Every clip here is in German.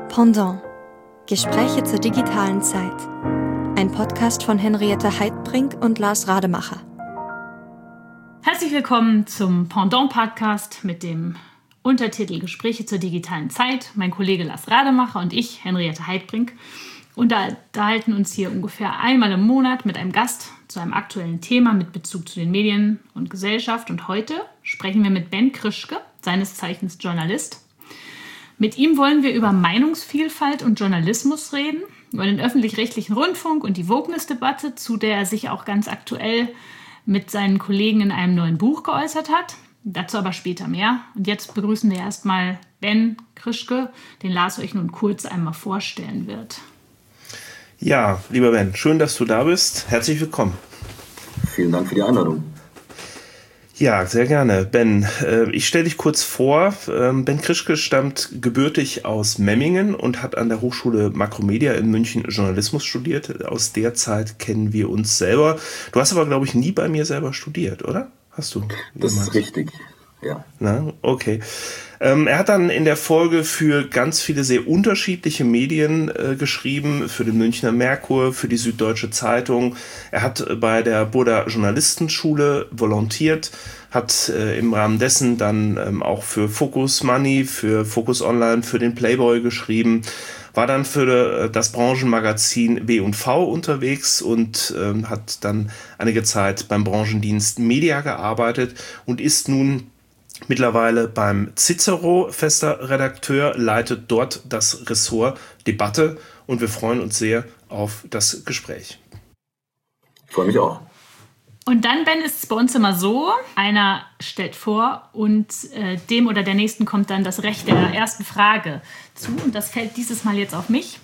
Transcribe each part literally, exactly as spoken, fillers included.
Pendant – Gespräche zur digitalen Zeit. Ein Podcast von Henriette Heidbrink und Lars Rademacher. Herzlich willkommen zum Pendant-Podcast mit dem Untertitel Gespräche zur digitalen Zeit. Mein Kollege Lars Rademacher und ich, Henriette Heidbrink, unterhalten uns hier ungefähr einmal im Monat mit einem Gast zu einem aktuellen Thema mit Bezug zu den Medien und Gesellschaft. Und heute sprechen wir mit Ben Krischke, seines Zeichens Journalist. Mit ihm wollen wir über Meinungsvielfalt und Journalismus reden, über den öffentlich-rechtlichen Rundfunk und die Wokeness-Debatte, zu der er sich auch ganz aktuell mit seinen Kollegen in einem neuen Buch geäußert hat. Dazu aber später mehr. Und jetzt begrüßen wir erstmal Ben Krischke, den Lars euch nun kurz einmal vorstellen wird. Ja, lieber Ben, schön, dass du da bist. Herzlich willkommen. Vielen Dank für die Einladung. Ja, sehr gerne. Ben, äh, ich stelle dich kurz vor. Ähm, Ben Krischke stammt gebürtig aus Memmingen und hat an der Hochschule Makromedia in München Journalismus studiert. Aus der Zeit kennen wir uns selber. Du hast aber, glaube ich, nie bei mir selber studiert, oder? Hast du? Das ist richtig, ja. Na, okay. Ähm, er hat dann in der Folge für ganz viele sehr unterschiedliche Medien äh, geschrieben, für den Münchner Merkur, für die Süddeutsche Zeitung. Er hat bei der Burda Journalistenschule volontiert, hat äh, im Rahmen dessen dann ähm, auch für Focus Money, für Focus Online, für den Playboy geschrieben, war dann für äh, das Branchenmagazin W und V unterwegs und äh, hat dann einige Zeit beim Branchendienst Media gearbeitet und ist nun mittlerweile beim Cicero fester Redakteur, leitet dort das Ressort Debatte und wir freuen uns sehr auf das Gespräch. Ich freue mich auch. Und dann, Ben, ist es bei uns immer so, einer stellt vor und äh, dem oder der Nächsten kommt dann das Recht der ersten Frage zu. Und das fällt dieses Mal jetzt auf mich.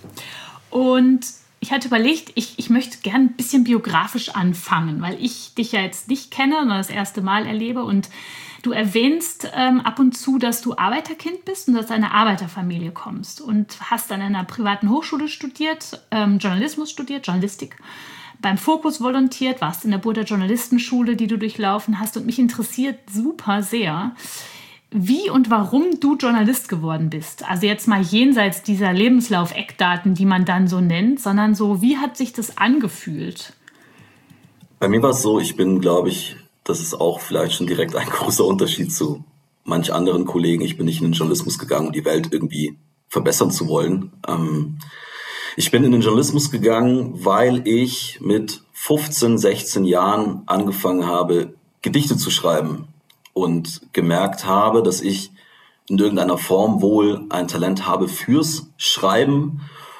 Und ich hatte überlegt, ich, ich möchte gerne ein bisschen biografisch anfangen, weil ich dich ja jetzt nicht kenne, sondern das erste Mal erlebe. Und du erwähnst ähm, ab und zu, dass du Arbeiterkind bist und aus einer Arbeiterfamilie kommst. Und hast an einer privaten Hochschule studiert, ähm, Journalismus studiert, Journalistik. Beim Focus volontiert, warst in der Burda Journalistenschule, die du durchlaufen hast. Und mich interessiert super sehr, wie und warum du Journalist geworden bist. Also jetzt mal jenseits dieser Lebenslauf-Eckdaten, die man dann so nennt, sondern so, wie hat sich das angefühlt? Bei mir war es so, ich bin, glaube ich, das ist auch vielleicht schon direkt ein großer Unterschied zu manch anderen Kollegen. Ich bin nicht in den Journalismus gegangen, um die Welt irgendwie verbessern zu wollen. Ähm, ich bin in den Journalismus gegangen, weil ich mit fünfzehn, sechzehn Jahren angefangen habe, Gedichte zu schreiben und gemerkt habe, dass ich in irgendeiner Form wohl ein Talent habe fürs Schreiben.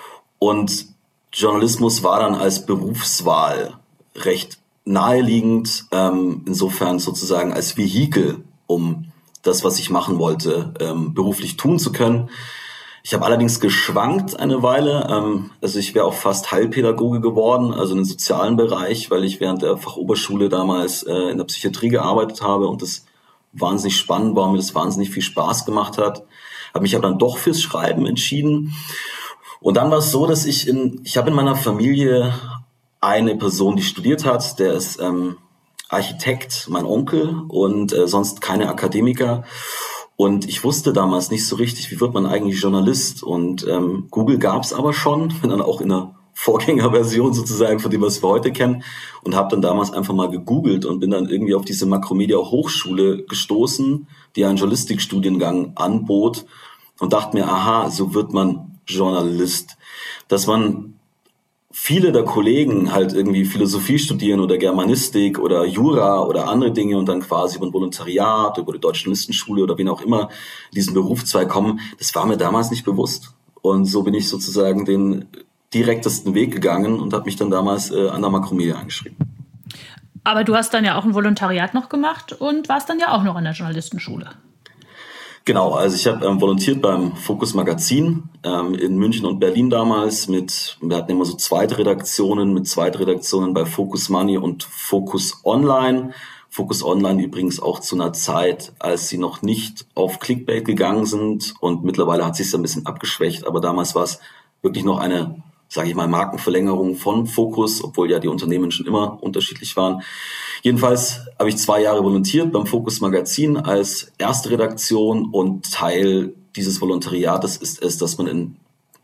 Und Journalismus war dann als Berufswahl recht naheliegend, ähm, insofern sozusagen als Vehikel, um das, was ich machen wollte, ähm, beruflich tun zu können. Ich habe allerdings geschwankt eine Weile, ähm, also ich wäre auch fast Heilpädagoge geworden, also in den sozialen Bereich, weil ich während der Fachoberschule damals äh, in der Psychiatrie gearbeitet habe und das wahnsinnig spannend war und mir das wahnsinnig viel Spaß gemacht hat. Habe mich aber dann doch fürs Schreiben entschieden. Und dann war es so, dass ich in, ich habe in meiner Familie eine Person, die studiert hat, der ist ähm, Architekt, mein Onkel, und äh, sonst keine Akademiker. Und ich wusste damals nicht so richtig, wie wird man eigentlich Journalist. Und ähm, Google gab es aber schon, bin dann auch in einer Vorgängerversion sozusagen von dem, was wir heute kennen. Und habe dann damals einfach mal gegoogelt und bin dann irgendwie auf diese Makromedia Hochschule gestoßen, die einen Journalistikstudiengang anbot. Und dachte mir, aha, so wird man Journalist. Dass man viele der Kollegen halt irgendwie Philosophie studieren oder Germanistik oder Jura oder andere Dinge und dann quasi über ein Volontariat, über die Deutsche Journalistenschule oder wen auch immer in diesen Berufszweig kommen, das war mir damals nicht bewusst. Und so bin ich sozusagen den direktesten Weg gegangen und habe mich dann damals äh, an der Makromedia eingeschrieben. Aber du hast dann ja auch ein Volontariat noch gemacht und warst dann ja auch noch an der Journalistenschule. Genau, also ich habe ähm, volontiert beim Focus Magazin ähm, in München und Berlin damals mit, wir hatten immer so Zweitredaktionen, mit Zweitredaktionen bei Focus Money und Focus Online. Focus Online übrigens auch zu einer Zeit, als sie noch nicht auf Clickbait gegangen sind und mittlerweile hat sich ein bisschen abgeschwächt, aber damals war es wirklich noch eine, sage ich mal, Markenverlängerung von Focus, obwohl ja die Unternehmen schon immer unterschiedlich waren. Jedenfalls habe ich zwei Jahre volontiert beim Focus Magazin als erste Redaktion und Teil dieses Volontariates ist es, dass man in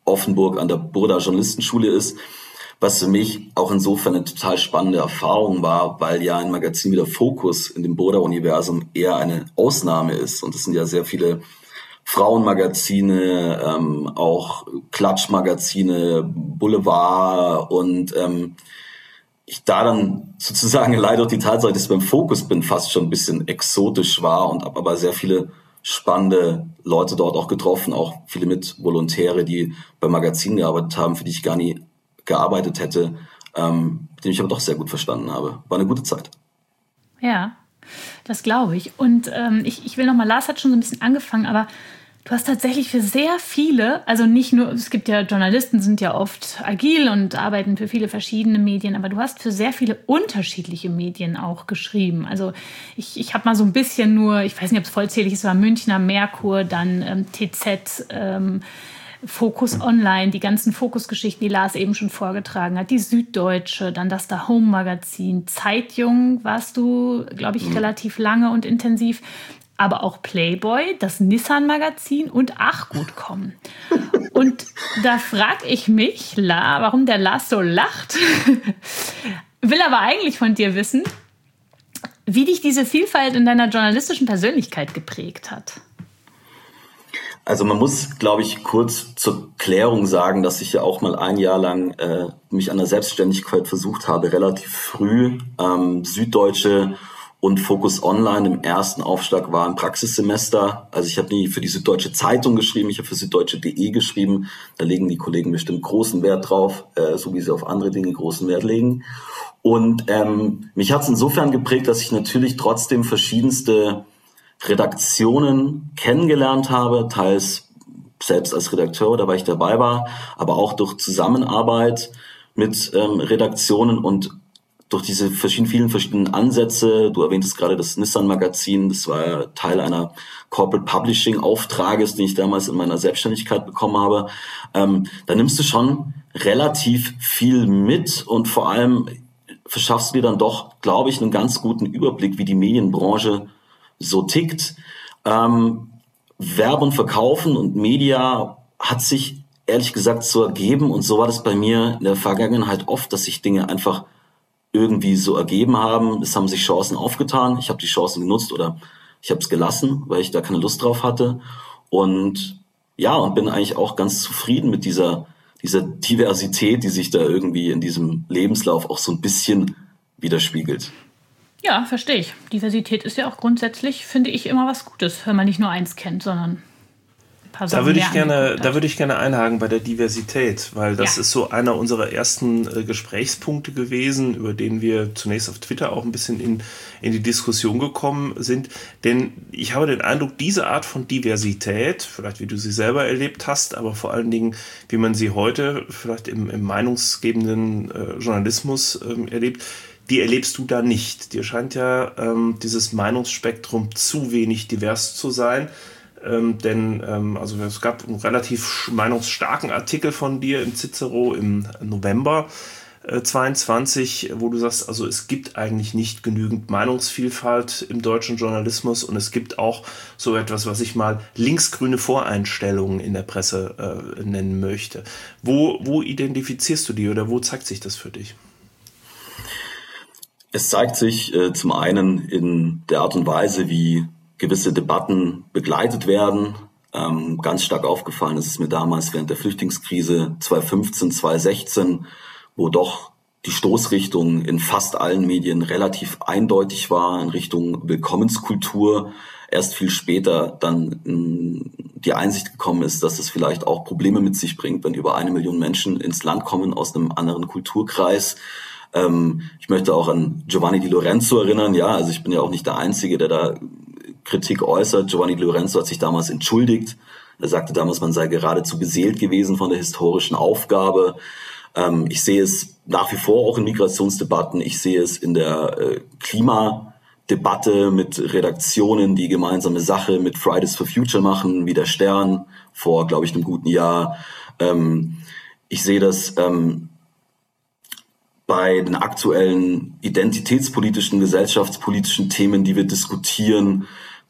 Offenburg an der Burda Journalistenschule ist, was für mich auch insofern eine total spannende Erfahrung war, weil ja ein Magazin wie der Focus in dem Burda-Universum eher eine Ausnahme ist. Und es sind ja sehr viele Frauenmagazine, ähm, auch Klatschmagazine, Boulevard und ähm, ich da dann sozusagen leider die Tatsache, dass ich beim Focus bin, fast schon ein bisschen exotisch war und habe aber sehr viele spannende Leute dort auch getroffen, auch viele Mitvolontäre, die beim Magazin gearbeitet haben, für die ich gar nie gearbeitet hätte, ähm, mit denen ich aber doch sehr gut verstanden habe. War eine gute Zeit. Ja, das glaube ich. Und ähm, ich, ich will nochmal, Lars hat schon so ein bisschen angefangen, aber du hast tatsächlich für sehr viele, also nicht nur, es gibt ja, Journalisten sind ja oft agil und arbeiten für viele verschiedene Medien, aber du hast für sehr viele unterschiedliche Medien auch geschrieben. Also ich, ich habe mal so ein bisschen nur, ich weiß nicht, ob es vollzählig ist, war Münchner Merkur, dann ähm, T Z, ähm, Focus Online, die ganzen Focus-Geschichten, die Lars eben schon vorgetragen hat, die Süddeutsche, dann das Da Home Magazin, Zeitjung warst du, glaube ich, mhm. relativ lange und intensiv, aber auch Playboy, das Nissan Magazin und Ach gut kommen. Und da frage ich mich, La, warum der Lars so lacht, will aber eigentlich von dir wissen, wie dich diese Vielfalt in deiner journalistischen Persönlichkeit geprägt hat. Also man muss, glaube ich, kurz zur Klärung sagen, dass ich ja auch mal ein Jahr lang äh, mich an der Selbstständigkeit versucht habe, relativ früh. Ähm, Süddeutsche und Focus Online im ersten Aufschlag war ein Praxissemester. Also ich habe nie für die Süddeutsche Zeitung geschrieben, ich habe für süddeutsche punkt de geschrieben. Da legen die Kollegen bestimmt großen Wert drauf, äh, so wie sie auf andere Dinge großen Wert legen. Und ähm, mich hat es insofern geprägt, dass ich natürlich trotzdem verschiedenste Redaktionen kennengelernt habe, teils selbst als Redakteur, da war ich dabei war, aber auch durch Zusammenarbeit mit ähm, Redaktionen und durch diese verschiedenen, vielen verschiedenen Ansätze. Du erwähntest gerade das Nissan-Magazin, das war ja Teil einer Corporate Publishing-Auftrages, den ich damals in meiner Selbstständigkeit bekommen habe. Ähm, da nimmst du schon relativ viel mit und vor allem verschaffst du dir dann doch, glaube ich, einen ganz guten Überblick, wie die Medienbranche so tickt. Ähm, Werben, Verkaufen und Media hat sich ehrlich gesagt so ergeben und so war das bei mir in der Vergangenheit oft, dass sich Dinge einfach irgendwie so ergeben haben. Es haben sich Chancen aufgetan. Ich habe die Chancen genutzt oder ich habe es gelassen, weil ich da keine Lust drauf hatte. Und ja, und bin eigentlich auch ganz zufrieden mit dieser, dieser Diversität, die sich da irgendwie in diesem Lebenslauf auch so ein bisschen widerspiegelt. Ja, verstehe ich. Diversität ist ja auch grundsätzlich, finde ich, immer was Gutes, wenn man nicht nur eins kennt, sondern ein paar Sachen da würde ich mehr gerne, da würde ich gerne einhaken bei der Diversität, weil das ja. ist so einer unserer ersten äh, Gesprächspunkte gewesen, über den wir zunächst auf Twitter auch ein bisschen in, in die Diskussion gekommen sind. Denn ich habe den Eindruck, diese Art von Diversität, vielleicht wie du sie selber erlebt hast, aber vor allen Dingen, wie man sie heute vielleicht im, im meinungsgebenden äh, Journalismus äh, erlebt, die erlebst du da nicht. Dir scheint ja ähm, dieses Meinungsspektrum zu wenig divers zu sein. Ähm, denn ähm, also es gab einen relativ meinungsstarken Artikel von dir im Cicero im November äh, zweiundzwanzig, wo du sagst, also es gibt eigentlich nicht genügend Meinungsvielfalt im deutschen Journalismus und es gibt auch so etwas, was ich mal linksgrüne Voreinstellungen in der Presse äh, nennen möchte. Wo, wo identifizierst du die oder wo zeigt sich das für dich? Es zeigt sich äh, zum einen in der Art und Weise, wie gewisse Debatten begleitet werden. Ähm, ganz stark aufgefallen ist es mir damals während der Flüchtlingskrise zweitausendfünfzehn, zweitausendsechzehn, wo doch die Stoßrichtung in fast allen Medien relativ eindeutig war in Richtung Willkommenskultur. Erst viel später dann mh, die Einsicht gekommen ist, dass es vielleicht auch Probleme mit sich bringt, wenn über eine Million Menschen ins Land kommen aus einem anderen Kulturkreis. Ähm, ich möchte auch an Giovanni Di Lorenzo erinnern. Ja, also ich bin ja auch nicht der Einzige, der da Kritik äußert. Giovanni Di Lorenzo hat sich damals entschuldigt. Er sagte damals, man sei geradezu beseelt gewesen von der historischen Aufgabe. Ähm, ich sehe es nach wie vor auch in Migrationsdebatten. Ich sehe es in der äh, Klimadebatte mit Redaktionen, die gemeinsame Sache mit Fridays for Future machen, wie der Stern vor, glaube ich, einem guten Jahr. Ähm, ich sehe das ähm, bei den aktuellen identitätspolitischen, gesellschaftspolitischen Themen, die wir diskutieren,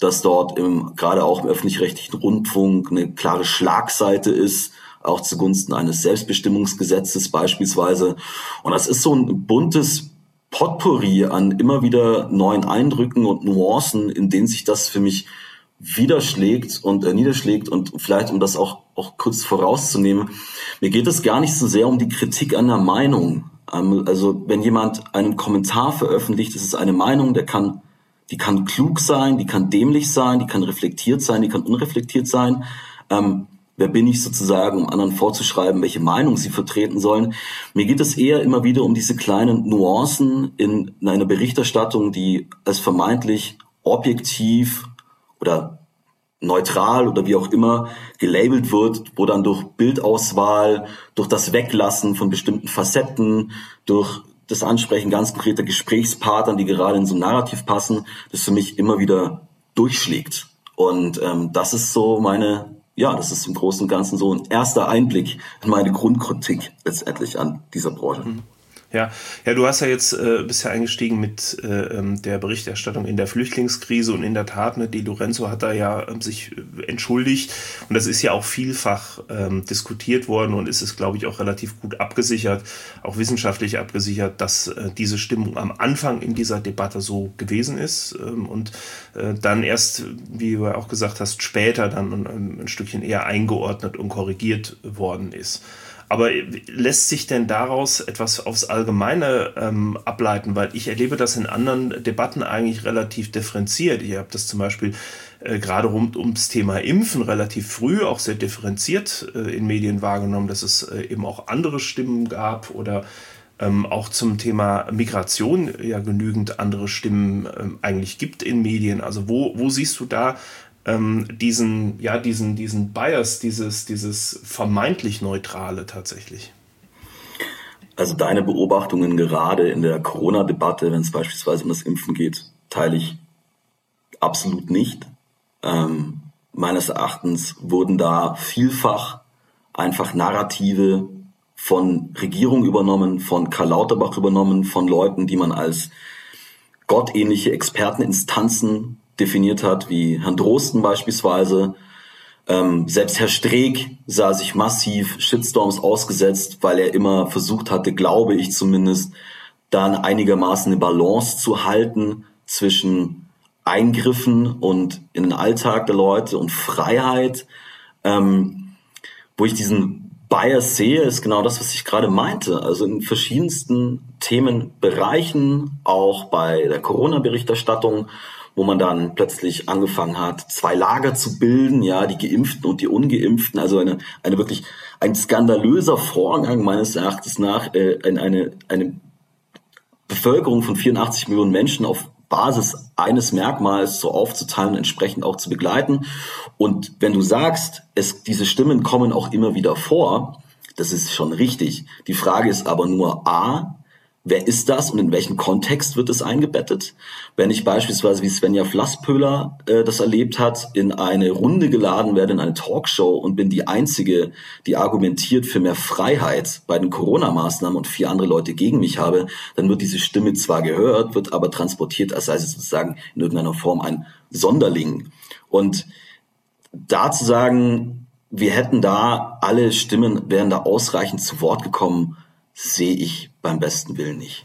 dass dort im, gerade auch im öffentlich-rechtlichen Rundfunk eine klare Schlagseite ist, auch zugunsten eines Selbstbestimmungsgesetzes beispielsweise. Und das ist so ein buntes Potpourri an immer wieder neuen Eindrücken und Nuancen, in denen sich das für mich widerschlägt und äh, niederschlägt. Und vielleicht, um das auch, auch kurz vorauszunehmen, mir geht es gar nicht so sehr um die Kritik an der Meinung. Ähm, also wenn jemand einen Kommentar veröffentlicht, das ist eine Meinung, der kann, die kann klug sein, die kann dämlich sein, die kann reflektiert sein, die kann unreflektiert sein. Ähm, Wer bin ich sozusagen, um anderen vorzuschreiben, welche Meinung sie vertreten sollen? Mir geht es eher immer wieder um diese kleinen Nuancen in einer Berichterstattung, die als vermeintlich objektiv oder neutral oder wie auch immer gelabelt wird, wo dann durch Bildauswahl, durch das Weglassen von bestimmten Facetten, durch das Ansprechen ganz konkreter Gesprächspartnern, die gerade in so ein Narrativ passen, das für mich immer wieder durchschlägt. Und ähm, das ist so meine... Ja, das ist im Großen und Ganzen so ein erster Einblick in meine Grundkritik letztendlich an dieser Branche. Ja, ja, du hast ja jetzt äh, bist ja eingestiegen mit äh, der Berichterstattung in der Flüchtlingskrise und in der Tat, ne, Di Lorenzo hat da ja äh, sich entschuldigt und das ist ja auch vielfach ähm, diskutiert worden und ist es, glaube ich, auch relativ gut abgesichert, auch wissenschaftlich abgesichert, dass äh, diese Stimmung am Anfang in dieser Debatte so gewesen ist ähm, und äh, dann erst, wie du ja auch gesagt hast, später dann ein, ein Stückchen eher eingeordnet und korrigiert worden ist. Aber lässt sich denn daraus etwas aufs Allgemeine ähm, ableiten? Weil ich erlebe das in anderen Debatten eigentlich relativ differenziert. Ich habe das zum Beispiel äh, gerade rund ums Thema Impfen relativ früh auch sehr differenziert äh, in Medien wahrgenommen, dass es äh, eben auch andere Stimmen gab oder ähm, auch zum Thema Migration ja genügend andere Stimmen ähm, eigentlich gibt in Medien. Also wo, wo siehst du da Ähm, diesen, ja, diesen, diesen Bias, dieses, dieses vermeintlich Neutrale tatsächlich? Also deine Beobachtungen gerade in der Corona-Debatte, wenn es beispielsweise um das Impfen geht, teile ich absolut nicht. Ähm, meines Erachtens wurden da vielfach einfach Narrative von Regierung übernommen, von Karl Lauterbach übernommen, von Leuten, die man als gottähnliche Experteninstanzen definiert hat, wie Herrn Drosten beispielsweise. Ähm, selbst Herr Streeck sah sich massiv Shitstorms ausgesetzt, weil er immer versucht hatte, glaube ich zumindest, dann einigermaßen eine Balance zu halten zwischen Eingriffen und in den Alltag der Leute und Freiheit. Ähm, wo ich diesen Bias sehe, ist genau das, was ich gerade meinte. Also in verschiedensten Themenbereichen, auch bei der Corona-Berichterstattung, wo man dann plötzlich angefangen hat, zwei Lager zu bilden, ja, die Geimpften und die Ungeimpften, also eine eine wirklich ein skandalöser Vorgang meines Erachtens nach, äh, eine eine Bevölkerung von vierundachtzig Millionen Menschen auf Basis eines Merkmals so aufzuteilen und entsprechend auch zu begleiten. Und wenn du sagst, es diese Stimmen kommen auch immer wieder vor, das ist schon richtig. Die Frage ist aber nur A, wer ist das und in welchem Kontext wird es eingebettet? Wenn ich beispielsweise wie Svenja Flasspöhler äh, das erlebt hat, in eine Runde geladen werde, in eine Talkshow und bin die Einzige, die argumentiert für mehr Freiheit bei den Corona-Maßnahmen und vier andere Leute gegen mich habe, dann wird diese Stimme zwar gehört, wird aber transportiert, als sei sie sozusagen in irgendeiner Form ein Sonderling. Und da zu sagen, wir hätten da, alle Stimmen wären da ausreichend zu Wort gekommen, sehe ich beim besten Willen nicht.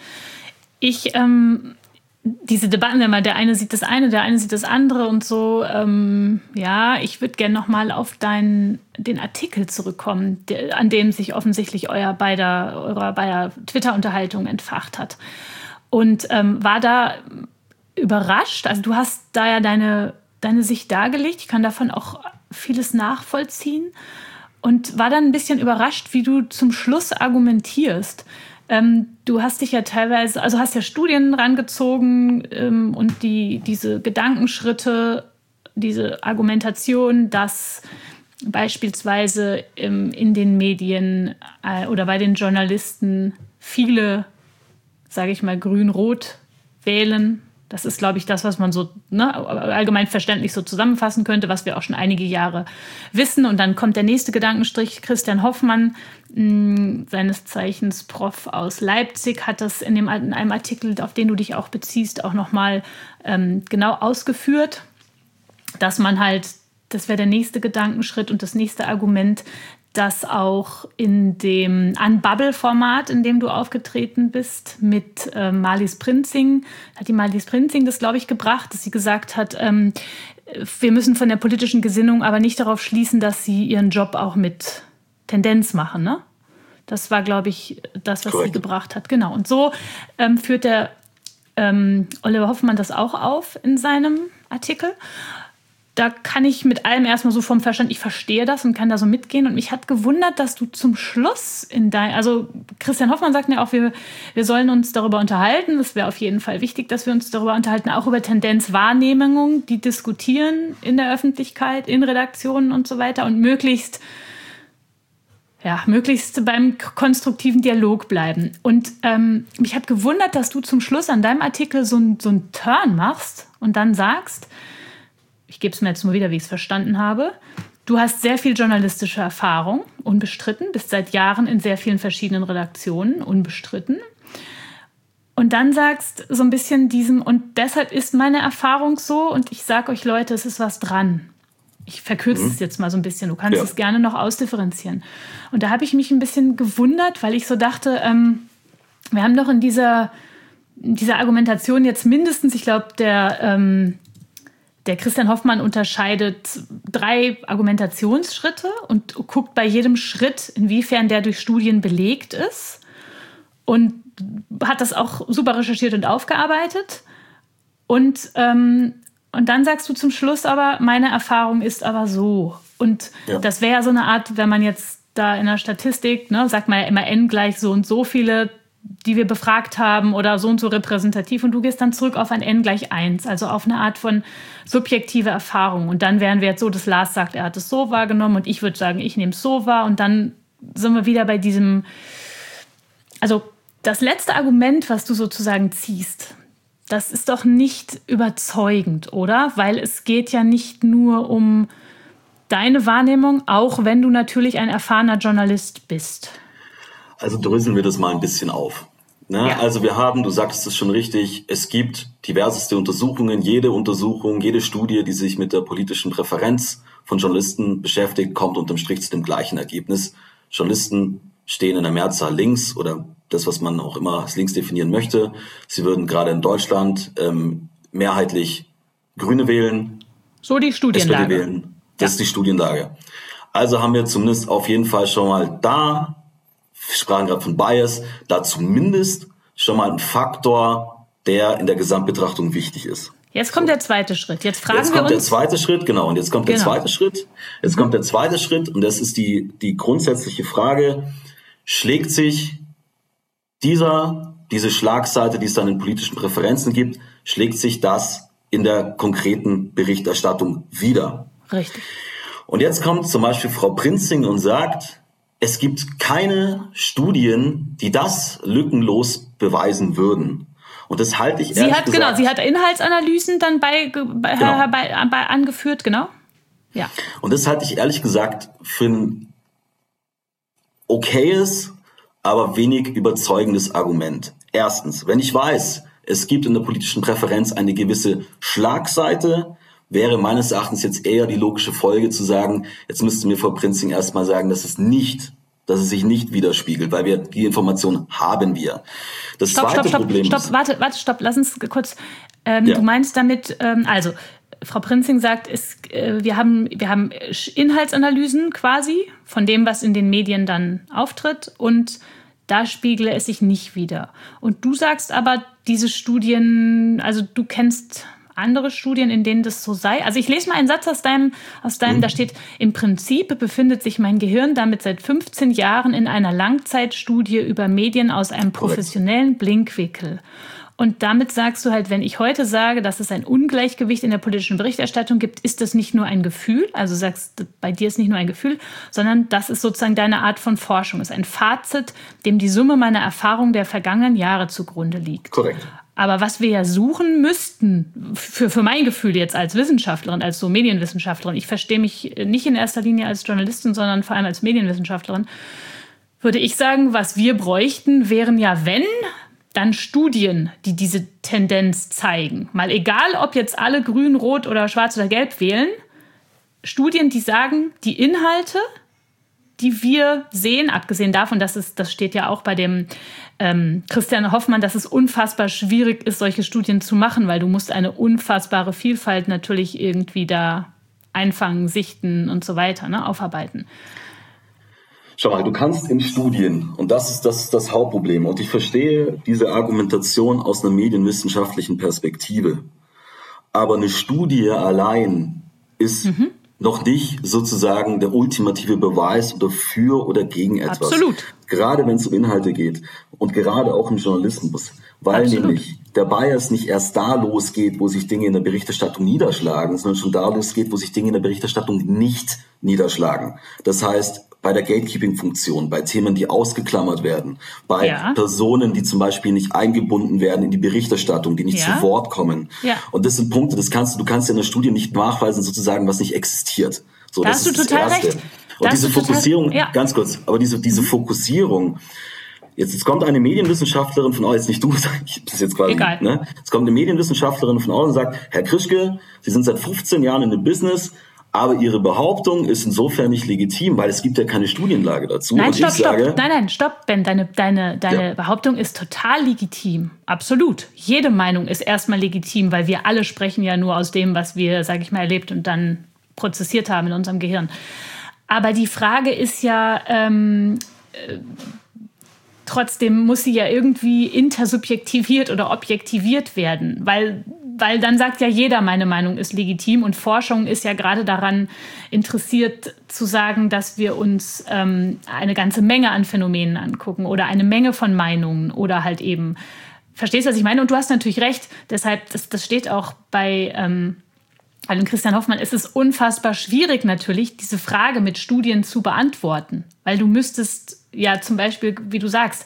Ich, ähm, diese Debatten, der eine sieht das eine, der eine sieht das andere und so, ähm, ja, ich würde gerne nochmal auf deinen, den Artikel zurückkommen, der, an dem sich offensichtlich euer beider, eurer beider Twitter-Unterhaltung entfacht hat. Und ähm, war da überrascht, also du hast da ja deine, deine Sicht dargelegt, ich kann davon auch vieles nachvollziehen. Und war dann ein bisschen überrascht, wie du zum Schluss argumentierst. Ähm, du hast dich ja teilweise, also hast ja Studien rangezogen ähm, und die, diese Gedankenschritte, diese Argumentation, dass beispielsweise ähm, in den Medien äh, oder bei den Journalisten viele, sage ich mal, grün-rot wählen. Das ist, glaube ich, das, was man so ne, allgemein verständlich so zusammenfassen könnte, was wir auch schon einige Jahre wissen. Und dann kommt der nächste Gedankenstrich. Christian Hoffmann, mh, seines Zeichens Prof aus Leipzig, hat das in, dem, in einem Artikel, auf den du dich auch beziehst, auch nochmal ähm, genau ausgeführt. dass man halt, das wäre der nächste Gedankenschritt und das nächste Argument, dass auch in dem Unbubble-Format, in dem du aufgetreten bist, mit äh, Marlies Prinzing, hat die Marlies Prinzing das, glaube ich, gebracht, dass sie gesagt hat, ähm, wir müssen von der politischen Gesinnung aber nicht darauf schließen, dass sie ihren Job auch mit Tendenz machen, ne? Das war, glaube ich, das, was Correct. sie gebracht hat. Genau. Und so ähm, führt der ähm, Oliver Hoffmann das auch auf in seinem Artikel. Da kann ich mit allem erstmal so vom Verstand, ich verstehe das und kann da so mitgehen. Und mich hat gewundert, dass du zum Schluss in dein, also Christian Hoffmann sagt mir auch, wir, wir sollen uns darüber unterhalten. Das wäre auf jeden Fall wichtig, dass wir uns darüber unterhalten, auch über Tendenzwahrnehmungen, die diskutieren in der Öffentlichkeit, in Redaktionen und so weiter und möglichst Ja, möglichst beim konstruktiven Dialog bleiben. Und ähm, mich hat gewundert, dass du zum Schluss an deinem Artikel so, ein, so einen Turn machst und dann sagst, ich gebe es mir jetzt nur wieder, wie ich es verstanden habe, du hast sehr viel journalistische Erfahrung, unbestritten, bist seit Jahren in sehr vielen verschiedenen Redaktionen, unbestritten. Und dann sagst so ein bisschen diesem, und deshalb ist meine Erfahrung so, und ich sage euch Leute, es ist was dran. Ich verkürze mhm. es jetzt mal so ein bisschen. Du kannst ja. es gerne noch ausdifferenzieren. Und da habe ich mich ein bisschen gewundert, weil ich so dachte, ähm, wir haben doch in dieser, in dieser Argumentation jetzt mindestens, ich glaube, der, ähm, der Christian Hoffmann unterscheidet drei Argumentationsschritte und guckt bei jedem Schritt, inwiefern der durch Studien belegt ist. Und hat das auch super recherchiert und aufgearbeitet. Und ähm, Und dann sagst du zum Schluss aber, meine Erfahrung ist aber so. Und ja. das wäre ja so eine Art, wenn man jetzt da in der Statistik, ne, sagt man ja immer N gleich so und so viele, die wir befragt haben oder so und so repräsentativ. Und du gehst dann zurück auf ein N gleich eins, also auf eine Art von subjektive Erfahrung. Und dann wären wir jetzt so, dass Lars sagt, er hat es so wahrgenommen und ich würde sagen, ich nehme es so wahr. Und dann sind wir wieder bei diesem, also das letzte Argument, was du sozusagen ziehst, das ist doch nicht überzeugend, oder? Weil es geht ja nicht nur um deine Wahrnehmung, auch wenn du natürlich ein erfahrener Journalist bist. Also dröseln wir das mal ein bisschen auf. Ne? Ja. Also wir haben, du sagtest es schon richtig, es gibt diverseste Untersuchungen. Jede Untersuchung, jede Studie, die sich mit der politischen Präferenz von Journalisten beschäftigt, kommt unterm Strich zu dem gleichen Ergebnis. Journalisten stehen in der Mehrzahl links oder das, was man auch immer als links definieren möchte. Sie würden gerade in Deutschland ähm, mehrheitlich Grüne wählen. So die Studienlage. S P D wählen. Das ja. ist die Studienlage. Also haben wir zumindest auf jeden Fall schon mal da, wir sprachen gerade von Bias, da zumindest schon mal ein Faktor, der in der Gesamtbetrachtung wichtig ist. Jetzt kommt so. der zweite Schritt. Jetzt fragen jetzt wir kommt uns. der zweite Schritt, genau. Und jetzt kommt genau. der zweite Schritt. Jetzt mhm. kommt der zweite Schritt und das ist die, die grundsätzliche Frage, schlägt sich dieser, diese Schlagseite, die es dann in politischen Präferenzen gibt, schlägt sich das in der konkreten Berichterstattung wieder. Richtig. Und jetzt kommt zum Beispiel Frau Prinzing und sagt, es gibt keine Studien, die das lückenlos beweisen würden. Und das halte ich sie ehrlich hat, gesagt... Genau, sie hat Inhaltsanalysen dann bei, bei, genau. bei, bei angeführt, genau. Ja. Und das halte ich ehrlich gesagt für ein okayes, aber wenig überzeugendes Argument. Erstens, wenn ich weiß, es gibt in der politischen Präferenz eine gewisse Schlagseite, wäre meines Erachtens jetzt eher die logische Folge zu sagen, jetzt müsste mir Frau Prinzing erstmal sagen, dass es nicht, dass es sich nicht widerspiegelt, weil wir die Information haben wir. Das stopp, zweite stopp, stopp, Problem stopp, ist, warte, warte, stopp, lass uns kurz, ähm, ja. du meinst damit, ähm, also, Frau Prinzing sagt, es, äh, wir haben, wir haben Inhaltsanalysen quasi von dem, was in den Medien dann auftritt und da spiegle es sich nicht wider. Und du sagst aber, diese Studien, also du kennst andere Studien, in denen das so sei. Also ich lese mal einen Satz aus deinem, aus deinem, mhm. da steht, im Prinzip befindet sich mein Gehirn damit seit fünfzehn Jahren in einer Langzeitstudie über Medien aus einem professionellen Blickwinkel. Und damit sagst du halt, wenn ich heute sage, dass es ein Ungleichgewicht in der politischen Berichterstattung gibt, ist das nicht nur ein Gefühl, also sagst bei dir ist nicht nur ein Gefühl, sondern das ist sozusagen deine Art von Forschung, ist ein Fazit, dem die Summe meiner Erfahrungen der vergangenen Jahre zugrunde liegt. Korrekt. Aber was wir ja suchen müssten, für, für mein Gefühl jetzt als Wissenschaftlerin, als so Medienwissenschaftlerin, ich verstehe mich nicht in erster Linie als Journalistin, sondern vor allem als Medienwissenschaftlerin, würde ich sagen, was wir bräuchten, wären ja, wenn dann Studien, die diese Tendenz zeigen. Mal egal, ob jetzt alle grün, rot oder schwarz oder gelb wählen. Studien, die sagen, die Inhalte, die wir sehen, abgesehen davon, dass es, das steht ja auch bei dem ähm, Christian Hoffmann, dass es unfassbar schwierig ist, solche Studien zu machen, weil du musst eine unfassbare Vielfalt natürlich irgendwie da einfangen, sichten und so weiter, ne, aufarbeiten. Schau mal, du kannst in Studien, und das ist, das ist das Hauptproblem, und ich verstehe diese Argumentation aus einer medienwissenschaftlichen Perspektive, aber eine Studie allein ist mhm. noch nicht sozusagen der ultimative Beweis oder für oder gegen etwas. Absolut. Gerade wenn es um Inhalte geht und gerade auch im Journalismus, weil Absolut. nämlich der Bias nicht erst da losgeht, wo sich Dinge in der Berichterstattung niederschlagen, sondern schon da losgeht, wo sich Dinge in der Berichterstattung nicht niederschlagen. Das heißt, bei der Gatekeeping-Funktion, bei Themen, die ausgeklammert werden, bei ja. Personen, die zum Beispiel nicht eingebunden werden in die Berichterstattung, die nicht ja. zu Wort kommen. Ja. Und das sind Punkte, das kannst du, du kannst in der Studie nicht nachweisen, sozusagen, was nicht existiert. So, da das hast du ist total das Erste. recht. Und da diese Fokussierung, total, ja. ganz kurz, aber diese, diese mhm. Fokussierung, jetzt, jetzt kommt eine Medienwissenschaftlerin von euch, jetzt nicht du, ich das ist jetzt quasi, Egal. ne? Jetzt kommt eine Medienwissenschaftlerin von euch und sagt, Herr Krischke, Sie sind seit fünfzehn Jahren in dem Business, aber Ihre Behauptung ist insofern nicht legitim, weil es gibt ja keine Studienlage dazu. Nein, und stopp, ich sage, stopp. Nein, nein, stopp, Ben. Deine, deine, deine ja. Behauptung ist total legitim. Absolut. Jede Meinung ist erstmal legitim, weil wir alle sprechen ja nur aus dem, was wir, sage ich mal, erlebt und dann prozessiert haben in unserem Gehirn. Aber die Frage ist ja, ähm, äh, trotzdem muss sie ja irgendwie intersubjektiviert oder objektiviert werden, weil Weil dann sagt ja jeder, meine Meinung ist legitim. Und Forschung ist ja gerade daran interessiert zu sagen, dass wir uns ähm, eine ganze Menge an Phänomenen angucken oder eine Menge von Meinungen oder halt eben, verstehst du, was ich meine? Und du hast natürlich recht, deshalb, das, das steht auch bei, ähm, bei Christian Hoffmann, es ist unfassbar schwierig natürlich, diese Frage mit Studien zu beantworten. Weil du müsstest ja zum Beispiel, wie du sagst,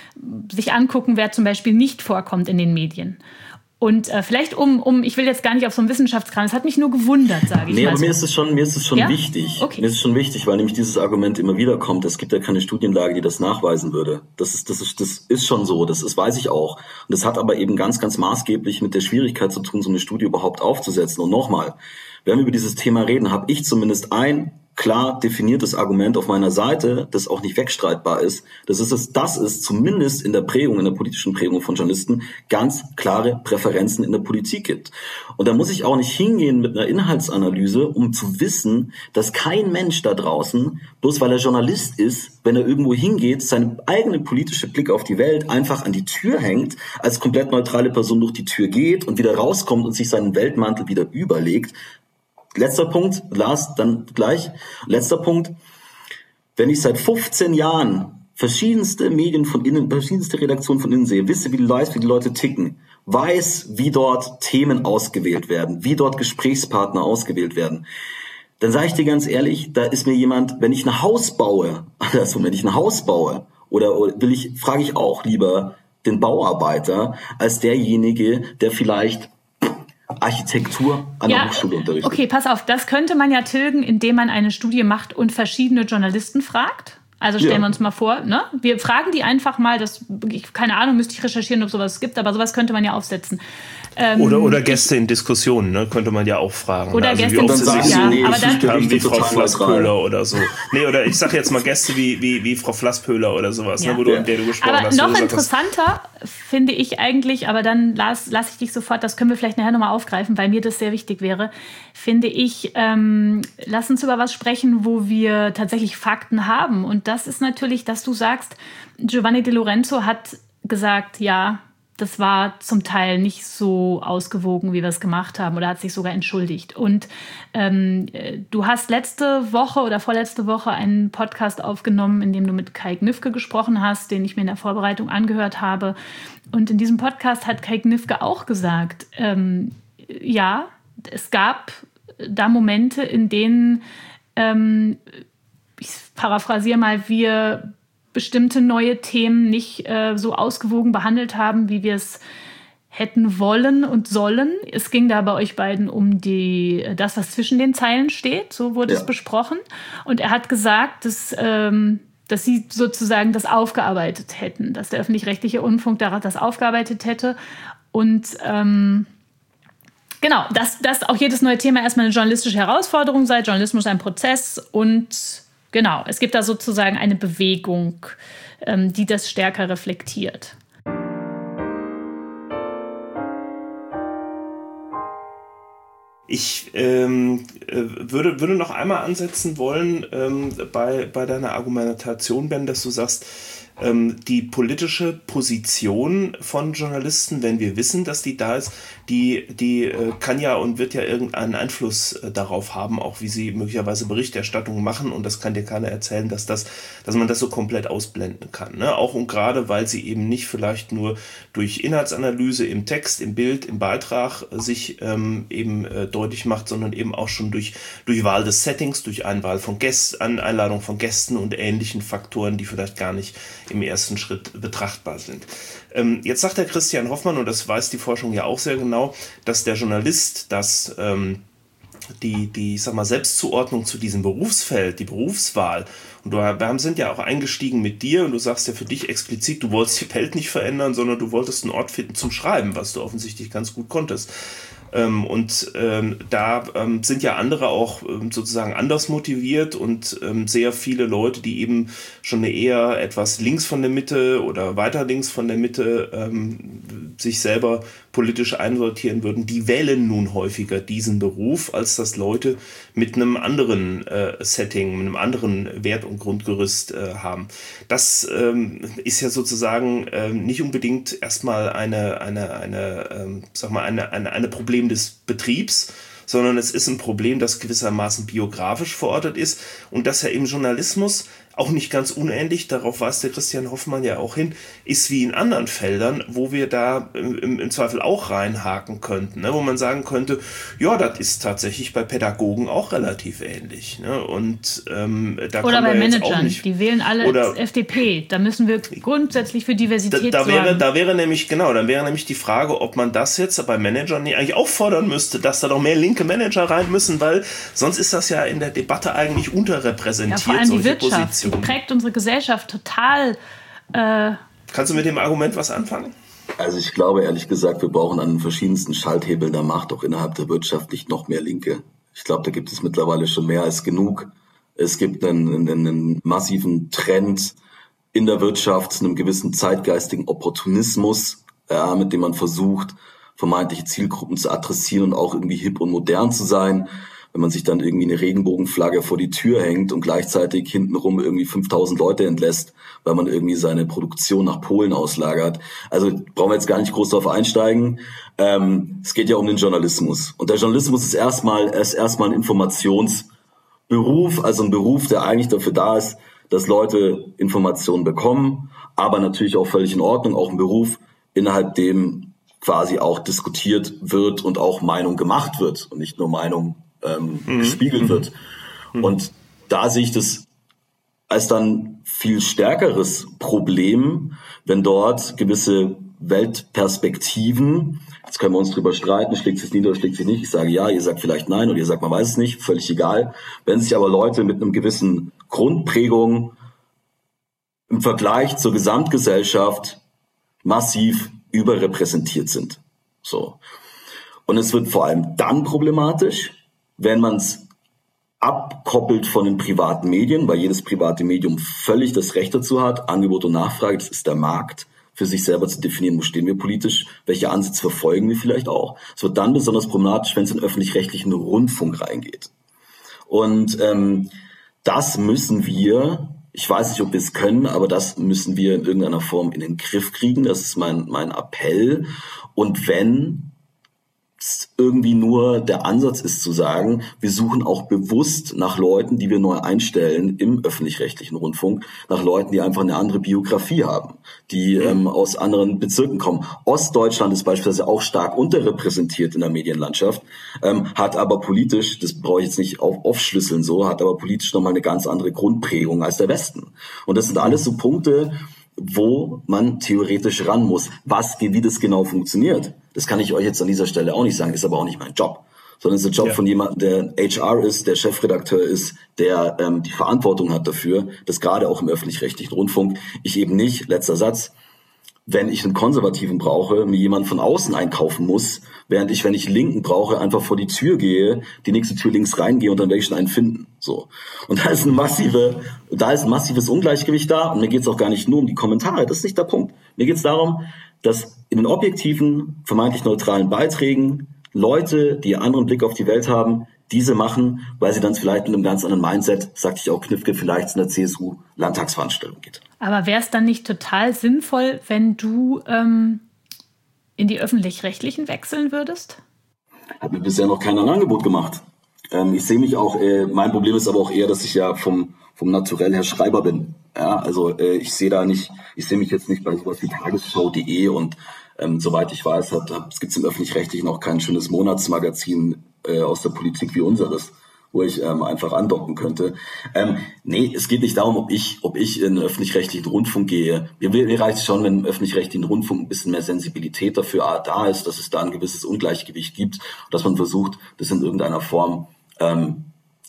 sich angucken, wer zum Beispiel nicht vorkommt in den Medien. Und äh, vielleicht um, um, ich will jetzt gar nicht auf so einen Wissenschaftskram, es hat mich nur gewundert, sage ich nee, mal. Nee, aber so. mir ist es schon, mir ist es schon ja? wichtig. Okay. Mir ist es schon wichtig, weil nämlich dieses Argument immer wieder kommt. Es gibt ja keine Studienlage, die das nachweisen würde. Das ist, das ist, das ist schon so. Das ist, weiß ich auch. Und das hat aber eben ganz, ganz maßgeblich mit der Schwierigkeit zu tun, so eine Studie überhaupt aufzusetzen. Und nochmal, wenn wir über dieses Thema reden, habe ich zumindest ein klar definiertes Argument auf meiner Seite, das auch nicht wegstreitbar ist. Das ist es, dass es zumindest in der Prägung, in der politischen Prägung von Journalisten ganz klare Präferenzen in der Politik gibt. Und da muss ich auch nicht hingehen mit einer Inhaltsanalyse, um zu wissen, dass kein Mensch da draußen, bloß weil er Journalist ist, wenn er irgendwo hingeht, seine eigene politische Blick auf die Welt einfach an die Tür hängt, als komplett neutrale Person durch die Tür geht und wieder rauskommt und sich seinen Weltmantel wieder überlegt. Letzter Punkt, Lars, dann gleich. Letzter Punkt. Wenn ich seit fünfzehn Jahren verschiedenste Medien von innen, verschiedenste Redaktionen von innen sehe, wisse, wie die Leute, wie die Leute ticken, weiß, wie dort Themen ausgewählt werden, wie dort Gesprächspartner ausgewählt werden, dann sage ich dir ganz ehrlich, da ist mir jemand, wenn ich ein Haus baue, also wenn ich ein Haus baue, oder, oder will ich, frage ich auch lieber den Bauarbeiter als derjenige, der vielleicht Architektur an ja, der Hochschule unterrichtet. Okay, pass auf, das könnte man ja tilgen, indem man eine Studie macht und verschiedene Journalisten fragt. Also stellen ja. wir uns mal vor, ne? Wir fragen die einfach mal, das, ich, keine Ahnung, müsste ich recherchieren, ob sowas gibt, aber sowas könnte man ja aufsetzen. Ähm, oder, oder Gäste in Diskussionen, ne? Könnte man ja auch fragen. Oder also Gäste wie in Diskussionen, ja, nee, aber dann haben wie Frau Flasspöhler oder so. Nee, oder ich sag jetzt mal Gäste wie, wie, wie Frau Flasspöhler oder sowas, ja. ne? Wo du, ja. in der du gesprochen aber hast. Aber noch interessanter finde ich eigentlich, aber dann lasse lass ich dich sofort, das können wir vielleicht nachher nochmal aufgreifen, weil mir das sehr wichtig wäre, finde ich, ähm, lass uns über was sprechen, wo wir tatsächlich Fakten haben. Und das ist natürlich, dass du sagst, Giovanni De Lorenzo hat gesagt, ja, das war zum Teil nicht so ausgewogen, wie wir es gemacht haben, oder hat sich sogar entschuldigt. Und ähm, du hast letzte Woche oder vorletzte Woche einen Podcast aufgenommen, in dem du mit Kai Gnifke gesprochen hast, den ich mir in der Vorbereitung angehört habe. Und in diesem Podcast hat Kai Gnifke auch gesagt, ähm, ja, es gab da Momente, in denen, ähm, ich paraphrasiere mal, wir bestimmte neue Themen nicht äh, so ausgewogen behandelt haben, wie wir es hätten wollen und sollen. Es ging da bei euch beiden um die, das, was zwischen den Zeilen steht. So wurde ja. es besprochen. Und er hat gesagt, dass, ähm, dass sie sozusagen das aufgearbeitet hätten, dass der öffentlich-rechtliche Rundfunk das aufgearbeitet hätte. Und ähm, genau, dass, dass auch jedes neue Thema erstmal eine journalistische Herausforderung sei, Journalismus ein Prozess. Und genau, es gibt da sozusagen eine Bewegung, ähm, die das stärker reflektiert. Ich ähm, würde, würde noch einmal ansetzen wollen ähm, bei, bei deiner Argumentation, Ben, dass du sagst, ähm, die politische Position von Journalisten, wenn wir wissen, dass die da ist, die, die äh, kann ja und wird ja irgendeinen Einfluss äh, darauf haben, auch wie sie möglicherweise Berichterstattung machen, und das kann dir keiner erzählen, dass das, dass man das so komplett ausblenden kann, ne? Auch und gerade, weil sie eben nicht vielleicht nur durch Inhaltsanalyse im Text, im Bild, im Beitrag äh, sich ähm, eben äh, deutlich macht, sondern eben auch schon durch, durch Wahl des Settings, durch Einwahl von Gästen, Einladung von Gästen und ähnlichen Faktoren, die vielleicht gar nicht im ersten Schritt betrachtbar sind. Ähm, jetzt sagt der Christian Hoffmann, und das weiß die Forschung ja auch sehr genau, dass der Journalist, dass ähm, die, die, ich sag mal, Selbstzuordnung zu diesem Berufsfeld, die Berufswahl, und wir sind ja auch eingestiegen mit dir, und du sagst ja für dich explizit, du wolltest die Welt nicht verändern, sondern du wolltest einen Ort finden zum Schreiben, was du offensichtlich ganz gut konntest. Ähm, und ähm, da ähm, sind ja andere auch ähm, sozusagen anders motiviert, und ähm, sehr viele Leute, die eben schon eine eher etwas links von der Mitte oder weiter links von der Mitte ähm, sich selber politisch einsortieren würden, die wählen nun häufiger diesen Beruf, als das Leute mit einem anderen äh, Setting, mit einem anderen Wert- und Grundgerüst äh, haben. Das ähm, ist ja sozusagen ähm, nicht unbedingt erstmal eine, eine, eine, ähm, sag mal, eine, eine, eine Problem des Betriebs, sondern es ist ein Problem, das gewissermaßen biografisch verortet ist, und dass ja im Journalismus auch nicht ganz unähnlich, darauf weist der Christian Hoffmann ja auch hin, ist wie in anderen Feldern, wo wir da im, im Zweifel auch reinhaken könnten, ne? Wo man sagen könnte, ja, das ist tatsächlich bei Pädagogen auch relativ ähnlich. Ne? Und, ähm, da oder bei Managern, auch nicht, die wählen alle oder, F D P, da müssen wir grundsätzlich für Diversität da, da sorgen. Wäre, da wäre nämlich, genau, dann wäre nämlich die Frage, ob man das jetzt bei Managern nicht eigentlich auch fordern müsste, dass da doch mehr linke Manager rein müssen, weil sonst ist das ja in der Debatte eigentlich unterrepräsentiert, ja, vor allem solche die Wirtschaft. Positionen. Die prägt unsere Gesellschaft total. Äh Kannst du mit dem Argument was anfangen? Also ich glaube ehrlich gesagt, wir brauchen an den verschiedensten Schalthebeln der Macht auch innerhalb der Wirtschaft nicht noch mehr Linke. Ich glaube, da gibt es mittlerweile schon mehr als genug. Es gibt einen, einen, einen massiven Trend in der Wirtschaft zu einem gewissen zeitgeistigen Opportunismus, ja, mit dem man versucht, vermeintliche Zielgruppen zu adressieren und auch irgendwie hip und modern zu sein. Wenn man sich dann irgendwie eine Regenbogenflagge vor die Tür hängt und gleichzeitig hintenrum irgendwie fünftausend Leute entlässt, weil man irgendwie seine Produktion nach Polen auslagert. Also brauchen wir jetzt gar nicht groß darauf einsteigen. Ähm, es geht ja um den Journalismus. Und der Journalismus ist erstmal, ist erstmal ein Informationsberuf, also ein Beruf, der eigentlich dafür da ist, dass Leute Informationen bekommen, aber natürlich auch völlig in Ordnung, auch ein Beruf, innerhalb dem quasi auch diskutiert wird und auch Meinung gemacht wird und nicht nur Meinung ähm, mhm. gespiegelt wird. Mhm. Und da sehe ich das als dann viel stärkeres Problem, wenn dort gewisse Weltperspektiven, jetzt können wir uns drüber streiten, schlägt es nieder oder schlägt es nicht, ich sage ja, ihr sagt vielleicht nein oder ihr sagt, man weiß es nicht, völlig egal. Wenn sich aber Leute mit einem gewissen Grundprägung im Vergleich zur Gesamtgesellschaft massiv überrepräsentiert sind. So. Und es wird vor allem dann problematisch, wenn man es abkoppelt von den privaten Medien, weil jedes private Medium völlig das Recht dazu hat, Angebot und Nachfrage, das ist der Markt, für sich selber zu definieren, wo stehen wir politisch, welche Ansätze verfolgen wir vielleicht auch. Es wird dann besonders problematisch, wenn es in den öffentlich-rechtlichen Rundfunk reingeht. Und ähm, das müssen wir, ich weiß nicht, ob wir es können, aber das müssen wir in irgendeiner Form in den Griff kriegen. Das ist mein, mein Appell. Und wenn irgendwie nur der Ansatz ist zu sagen, wir suchen auch bewusst nach Leuten, die wir neu einstellen im öffentlich-rechtlichen Rundfunk, nach Leuten, die einfach eine andere Biografie haben, die ähm, aus anderen Bezirken kommen. Ostdeutschland ist beispielsweise auch stark unterrepräsentiert in der Medienlandschaft, ähm, hat aber politisch, das brauche ich jetzt nicht auf, aufschlüsseln so, hat aber politisch nochmal eine ganz andere Grundprägung als der Westen. Und das sind alles so Punkte, wo man theoretisch ran muss. Was, wie das genau funktioniert, das kann ich euch jetzt an dieser Stelle auch nicht sagen, ist aber auch nicht mein Job. sondern es ist der Job ja. von jemandem, der H R ist, der Chefredakteur ist, der ähm, die Verantwortung hat dafür, dass gerade auch im öffentlich-rechtlichen Rundfunk ich eben nicht, letzter Satz, wenn ich einen Konservativen brauche, mir jemand von außen einkaufen muss, während ich, wenn ich einen Linken brauche, einfach vor die Tür gehe, die nächste Tür links reingehe und dann werde ich schon einen finden. So. Und da ist ein massive, da ist ein massives Ungleichgewicht da und mir geht es auch gar nicht nur um die Kommentare, das ist nicht der Punkt. Mir geht es darum, dass in den objektiven, vermeintlich neutralen Beiträgen Leute, die einen anderen Blick auf die Welt haben, diese machen, weil sie dann vielleicht mit einem ganz anderen Mindset, sagte ich auch Knifke, vielleicht zu einer C S U-Landtagsveranstaltung geht. Aber wäre es dann nicht total sinnvoll, wenn du ähm, in die Öffentlich-Rechtlichen wechseln würdest? Hat mir bisher noch keiner ein Angebot gemacht. Ähm, ich sehe mich auch, äh, mein Problem ist aber auch eher, dass ich ja vom, vom Naturell her Schreiber bin. Ja, also äh, ich sehe da nicht, ich sehe mich jetzt nicht bei sowas wie Tagesschau punkt de und ähm, soweit ich weiß, hat, hat, es gibt im Öffentlich-Rechtlichen auch kein schönes Monatsmagazin äh, aus der Politik wie unseres, wo ich ähm, einfach andocken könnte. Ähm, nee, es geht nicht darum, ob ich ob ich in den öffentlich-rechtlichen Rundfunk gehe. Mir, mir reicht es schon, wenn im öffentlich-rechtlichen Rundfunk ein bisschen mehr Sensibilität dafür da ist, dass es da ein gewisses Ungleichgewicht gibt, dass man versucht, das in irgendeiner Form ähm,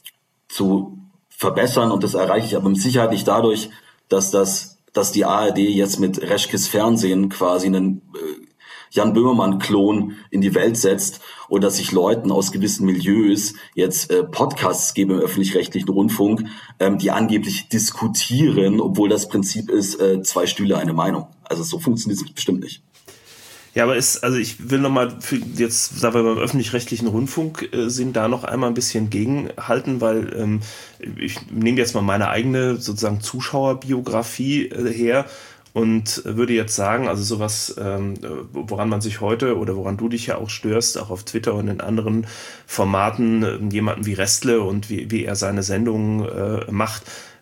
zu verbessern. Und das erreiche ich aber mit Sicherheit nicht dadurch, dass das, dass die A R D jetzt mit Reschkes Fernsehen quasi einen äh, Jan Böhmermann-Klon in die Welt setzt oder dass sich Leuten aus gewissen Milieus jetzt äh, Podcasts geben im öffentlich-rechtlichen Rundfunk, ähm, die angeblich diskutieren, obwohl das Prinzip ist, äh, zwei Stühle, eine Meinung. Also so funktioniert es bestimmt nicht. Ja, aber ist, also ich will nochmal, jetzt, da wir beim öffentlich-rechtlichen Rundfunk äh, sind, da noch einmal ein bisschen gegenhalten, weil ähm, ich nehme jetzt mal meine eigene sozusagen Zuschauerbiografie äh, her und würde jetzt sagen, also sowas, ähm, woran man sich heute oder woran du dich ja auch störst, auch auf Twitter und in anderen Formaten, äh, jemanden wie Restle und wie, wie er seine Sendungen äh, macht,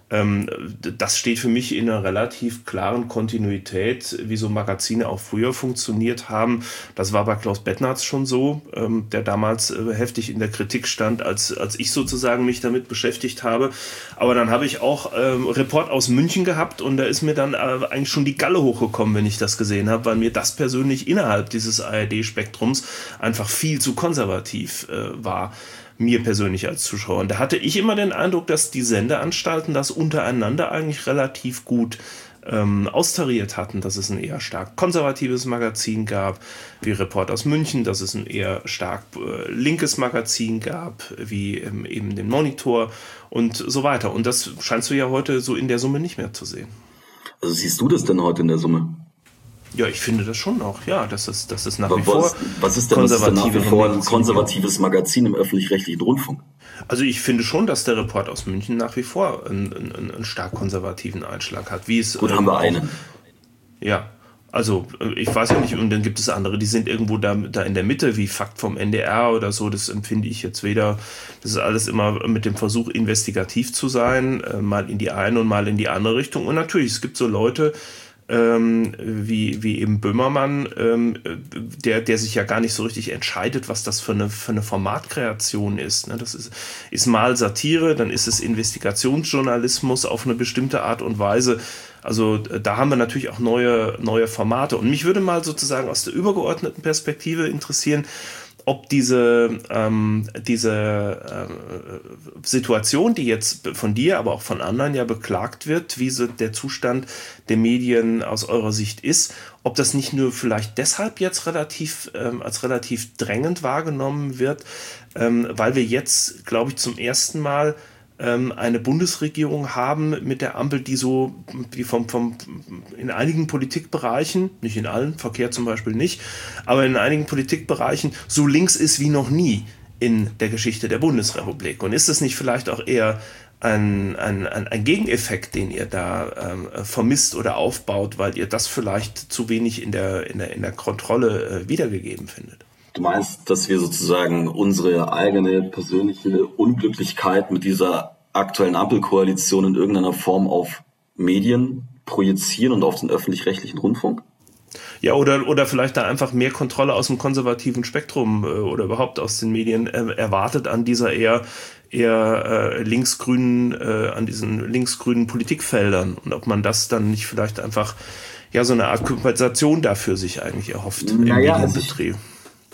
das steht für mich in einer relativ klaren Kontinuität, wie so Magazine auch früher funktioniert haben. Das war bei Klaus Bettnarz schon so, der damals heftig in der Kritik stand, als, als ich sozusagen mich damit beschäftigt habe. Aber dann habe ich auch ähm, Report aus München gehabt und da ist mir dann äh, eigentlich schon die Galle hochgekommen, wenn ich das gesehen habe, weil mir das persönlich innerhalb dieses A R D-Spektrums einfach viel zu konservativ äh, war. Mir persönlich als Zuschauer. Und da hatte ich immer den Eindruck, dass die Sendeanstalten das untereinander eigentlich relativ gut ähm, austariert hatten, dass es ein eher stark konservatives Magazin gab, wie Report aus München, dass es ein eher stark äh, linkes Magazin gab, wie ähm, eben den Monitor und so weiter. Und das scheinst du ja heute so in der Summe nicht mehr zu sehen. Also siehst du das denn heute in der Summe? Ja, ich finde das schon auch, ja, das ist, das ist nach Aber wie vor was, was ist denn, was ist denn nach wie vor ein konservatives Magazin im öffentlich-rechtlichen Rundfunk? Also ich finde schon, dass der Report aus München nach wie vor einen, einen, einen stark konservativen Einschlag hat. Wie es, Gut, ähm, haben wir auch, einen. Ja, also ich weiß ja nicht, und dann gibt es andere, die sind irgendwo da, da in der Mitte, wie Fakt vom N D R oder so, das empfinde ich jetzt weder, das ist alles immer mit dem Versuch, investigativ zu sein, äh, mal in die eine und mal in die andere Richtung. Und natürlich, es gibt so Leute, Ähm, wie, wie eben Böhmermann, ähm, der, der sich ja gar nicht so richtig entscheidet, was das für eine, für eine Formatkreation ist. Ne? Das ist, ist mal Satire, dann ist es Investigationsjournalismus auf eine bestimmte Art und Weise. Also da haben wir natürlich auch neue, neue Formate. Und mich würde mal sozusagen aus der übergeordneten Perspektive interessieren, ob diese, ähm, diese äh, Situation, die jetzt von dir, aber auch von anderen ja beklagt wird, wie so der Zustand der Medien aus eurer Sicht ist, ob das nicht nur vielleicht deshalb jetzt relativ ähm, als relativ drängend wahrgenommen wird, ähm, weil wir jetzt, glaube ich, zum ersten Mal eine Bundesregierung haben mit der Ampel, die so die vom, vom, in einigen Politikbereichen, nicht in allen, Verkehr zum Beispiel nicht, aber in einigen Politikbereichen so links ist wie noch nie in der Geschichte der Bundesrepublik. Und ist es nicht vielleicht auch eher ein, ein, ein, ein Gegeneffekt, den ihr da ähm, vermisst oder aufbaut, weil ihr das vielleicht zu wenig in der, in der, in der Kontrolle äh, wiedergegeben findet? Du meinst, dass wir sozusagen unsere eigene persönliche Unglücklichkeit mit dieser aktuellen Ampelkoalition in irgendeiner Form auf Medien projizieren und auf den öffentlich-rechtlichen Rundfunk? Ja, oder, oder vielleicht da einfach mehr Kontrolle aus dem konservativen Spektrum äh, oder überhaupt aus den Medien äh, erwartet an dieser eher, eher äh, linksgrünen, äh, an diesen linksgrünen Politikfeldern. Und ob man das dann nicht vielleicht einfach, ja, so eine Art Kompensation dafür sich eigentlich erhofft naja, im Medienbetrieb.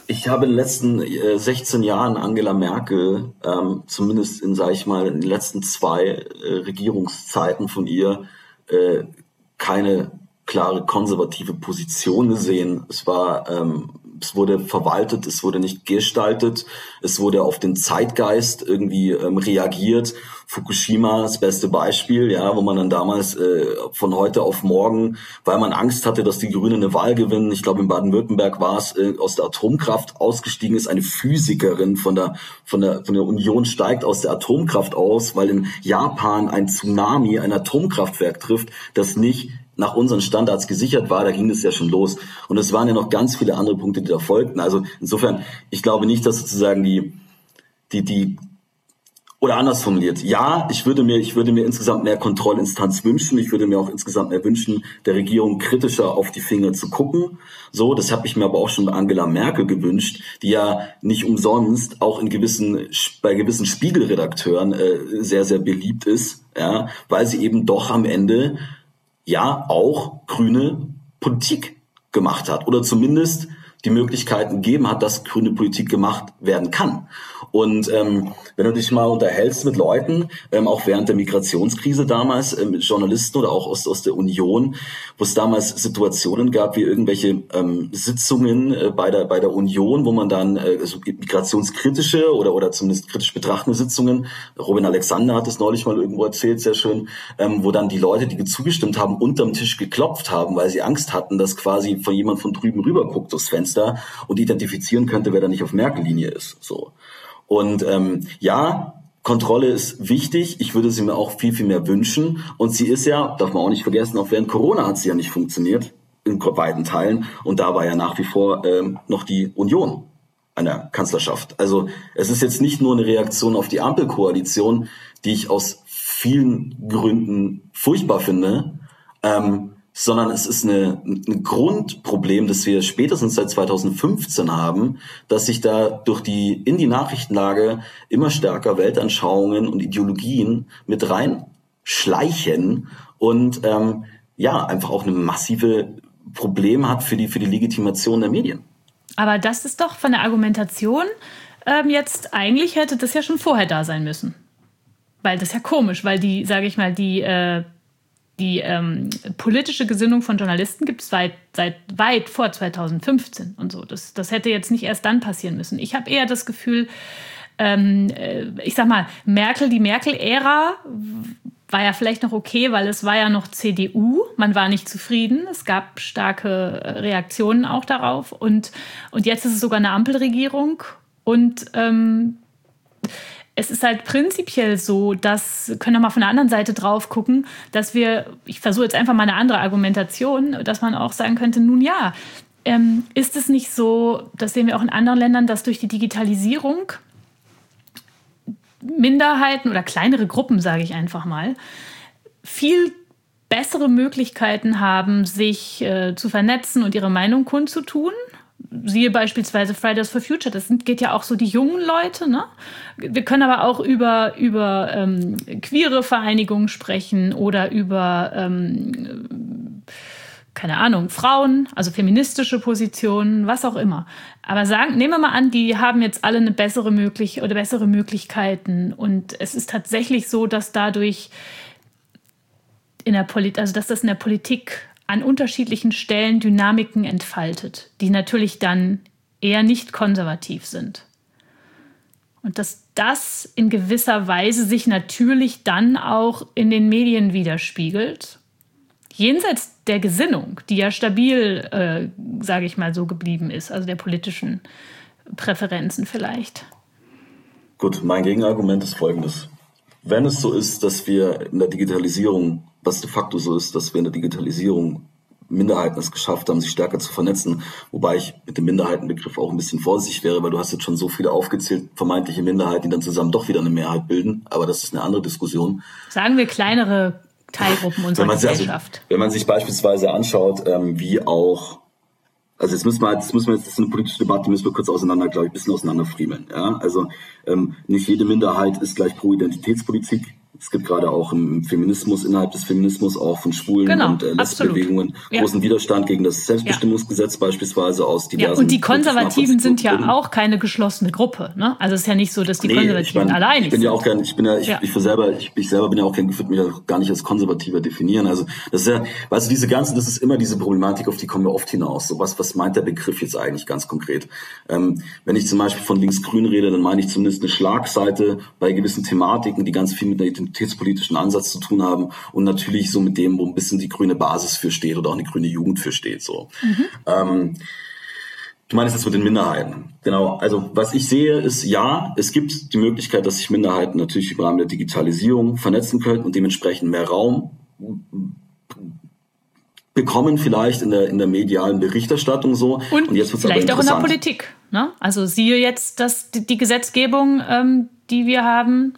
Ich habe in den letzten äh, sechzehn Jahren Angela Merkel, ähm, zumindest in, sage ich mal, in den letzten zwei äh, Regierungszeiten von ihr, äh, keine klare konservative Position gesehen. Es war, ähm, es wurde verwaltet, es wurde nicht gestaltet, es wurde auf den Zeitgeist irgendwie ähm, reagiert. Fukushima, das beste Beispiel, ja, wo man dann damals äh, von heute auf morgen, weil man Angst hatte, dass die Grünen eine Wahl gewinnen, ich glaube in Baden-Württemberg war es, äh, aus der Atomkraft ausgestiegen ist, eine Physikerin von der von der von der Union steigt aus der Atomkraft aus, weil in Japan ein Tsunami ein Atomkraftwerk trifft, das nicht nach unseren Standards gesichert war, da ging es ja schon los. Und es waren ja noch ganz viele andere Punkte, die da folgten. Also insofern, ich glaube nicht, dass sozusagen die, die, die, oder anders formuliert, ja, ich würde mir, ich würde mir insgesamt mehr Kontrollinstanz wünschen. Ich würde mir auch insgesamt mehr wünschen, der Regierung kritischer auf die Finger zu gucken. So, das habe ich mir aber auch schon bei Angela Merkel gewünscht, die ja nicht umsonst auch in gewissen, bei gewissen Spiegelredakteuren äh, sehr, sehr beliebt ist, ja, weil sie eben doch am Ende ja auch grüne Politik gemacht hat oder zumindest die Möglichkeiten gegeben hat, dass grüne Politik gemacht werden kann. Und ähm, wenn du dich mal unterhältst mit Leuten, ähm, auch während der Migrationskrise damals, äh, mit Journalisten oder auch aus, aus der Union, wo es damals Situationen gab wie irgendwelche ähm, Sitzungen äh, bei der bei der Union, wo man dann äh, so migrationskritische oder oder zumindest kritisch betrachtende Sitzungen, Robin Alexander hat es neulich mal irgendwo erzählt, sehr schön, ähm, wo dann die Leute, die zugestimmt haben, unterm Tisch geklopft haben, weil sie Angst hatten, dass quasi von jemand von drüben rüber guckt durchs Fenster und identifizieren könnte, wer da nicht auf Merkel-Linie ist. So. Und ähm, ja, Kontrolle ist wichtig. Ich würde sie mir auch viel, viel mehr wünschen. Und sie ist ja, darf man auch nicht vergessen, auch während Corona hat sie ja nicht funktioniert, in weiten Teilen. Und da war ja nach wie vor ähm, noch die Union an der Kanzlerschaft. Also es ist jetzt nicht nur eine Reaktion auf die Ampelkoalition, die ich aus vielen Gründen furchtbar finde, ähm, sondern es ist eine, ein Grundproblem, das wir spätestens seit zweitausendfünfzehn haben, dass sich da durch die in die Nachrichtenlage immer stärker Weltanschauungen und Ideologien mit reinschleichen und ähm, ja einfach auch eine massive Problem hat für die für die Legitimation der Medien. Aber das ist doch von der Argumentation ähm, jetzt eigentlich hätte das ja schon vorher da sein müssen, weil das ist ja komisch, weil die, sage ich mal, die äh, Die ähm, politische Gesinnung von Journalisten gibt es seit, seit weit vor zweitausendfünfzehn und so. Das, das hätte jetzt nicht erst dann passieren müssen. Ich habe eher das Gefühl, ähm, ich sag mal, Merkel, die Merkel-Ära war ja vielleicht noch okay, weil es war ja noch C D U. Man war nicht zufrieden. Es gab starke Reaktionen auch darauf. Und, und jetzt ist es sogar eine Ampelregierung. Und ähm, es ist halt prinzipiell so, dass, können wir mal von der anderen Seite drauf gucken, dass wir, ich versuche jetzt einfach mal eine andere Argumentation, dass man auch sagen könnte, nun ja, ähm, ist es nicht so, das sehen wir auch in anderen Ländern, dass durch die Digitalisierung Minderheiten oder kleinere Gruppen, sage ich einfach mal, viel bessere Möglichkeiten haben, sich äh, zu vernetzen und ihre Meinung kundzutun. Siehe beispielsweise Fridays for Future, das sind, geht ja auch so die jungen Leute, ne? Wir können aber auch über, über ähm, queere Vereinigungen sprechen oder über, ähm, keine Ahnung, Frauen, also feministische Positionen, was auch immer. Aber sagen, nehmen wir mal an, die haben jetzt alle eine bessere Möglichkeit oder bessere Möglichkeiten und es ist tatsächlich so, dass dadurch in der Politik, also dass das in der Politik an unterschiedlichen Stellen Dynamiken entfaltet, die natürlich dann eher nicht konservativ sind. Und dass das in gewisser Weise sich natürlich dann auch in den Medien widerspiegelt, jenseits der Gesinnung, die ja stabil, äh, sage ich mal, so geblieben ist, also der politischen Präferenzen vielleicht. Gut, mein Gegenargument ist folgendes. Wenn es so ist, dass wir in der Digitalisierung, was de facto so ist, dass wir in der Digitalisierung Minderheiten es geschafft haben, sich stärker zu vernetzen, wobei ich mit dem Minderheitenbegriff auch ein bisschen vorsichtig wäre, weil du hast jetzt schon so viele aufgezählt, vermeintliche Minderheiten, die dann zusammen doch wieder eine Mehrheit bilden, aber das ist eine andere Diskussion. Sagen wir kleinere Teilgruppen unserer wenn Gesellschaft. Also, wenn man sich beispielsweise anschaut, ähm, wie auch, also jetzt müssen wir, jetzt müssen wir jetzt, das ist eine politische Debatte, die müssen wir kurz auseinander, glaube ich, ein bisschen auseinanderfriemeln. Ja? Also ähm, nicht jede Minderheit ist gleich pro Identitätspolitik. Es gibt gerade auch im Feminismus, innerhalb des Feminismus auch von Schwulen genau, und äh, Lesbenbewegungen ja. großen Widerstand gegen das Selbstbestimmungsgesetz ja. beispielsweise aus diversen... Ja, und die Konservativen sind ja auch keine geschlossene Gruppe. Ne? Also es ist ja nicht so, dass die nee, Konservativen ich mein, alleine sind. Ich bin ja auch gern, ich bin ja, ich, ja. ich für selber, ich, ich selber bin ja auch gern, ich würde mich ja gar nicht als Konservativer definieren. Also das ist ja, weißt du, diese ganzen, das ist immer diese Problematik, auf die kommen wir oft hinaus. So was, was meint der Begriff jetzt eigentlich ganz konkret? Ähm, wenn ich zum Beispiel von links-grün rede, dann meine ich zumindest eine Schlagseite bei gewissen Thematiken, die ganz viel mit der identitätspolitischen Ansatz zu tun haben und natürlich so mit dem, wo ein bisschen die grüne Basis für steht oder auch eine grüne Jugend für steht. So. Mhm. Ähm, du meinst jetzt mit den Minderheiten. Genau, also was ich sehe ist, ja, es gibt die Möglichkeit, dass sich Minderheiten natürlich im Rahmen der Digitalisierung vernetzen können und dementsprechend mehr Raum bekommen vielleicht in der in der medialen Berichterstattung so. Und, und jetzt wird's vielleicht auch in der Politik. Ne? Also siehe jetzt dass die, die Gesetzgebung, ähm, die wir haben.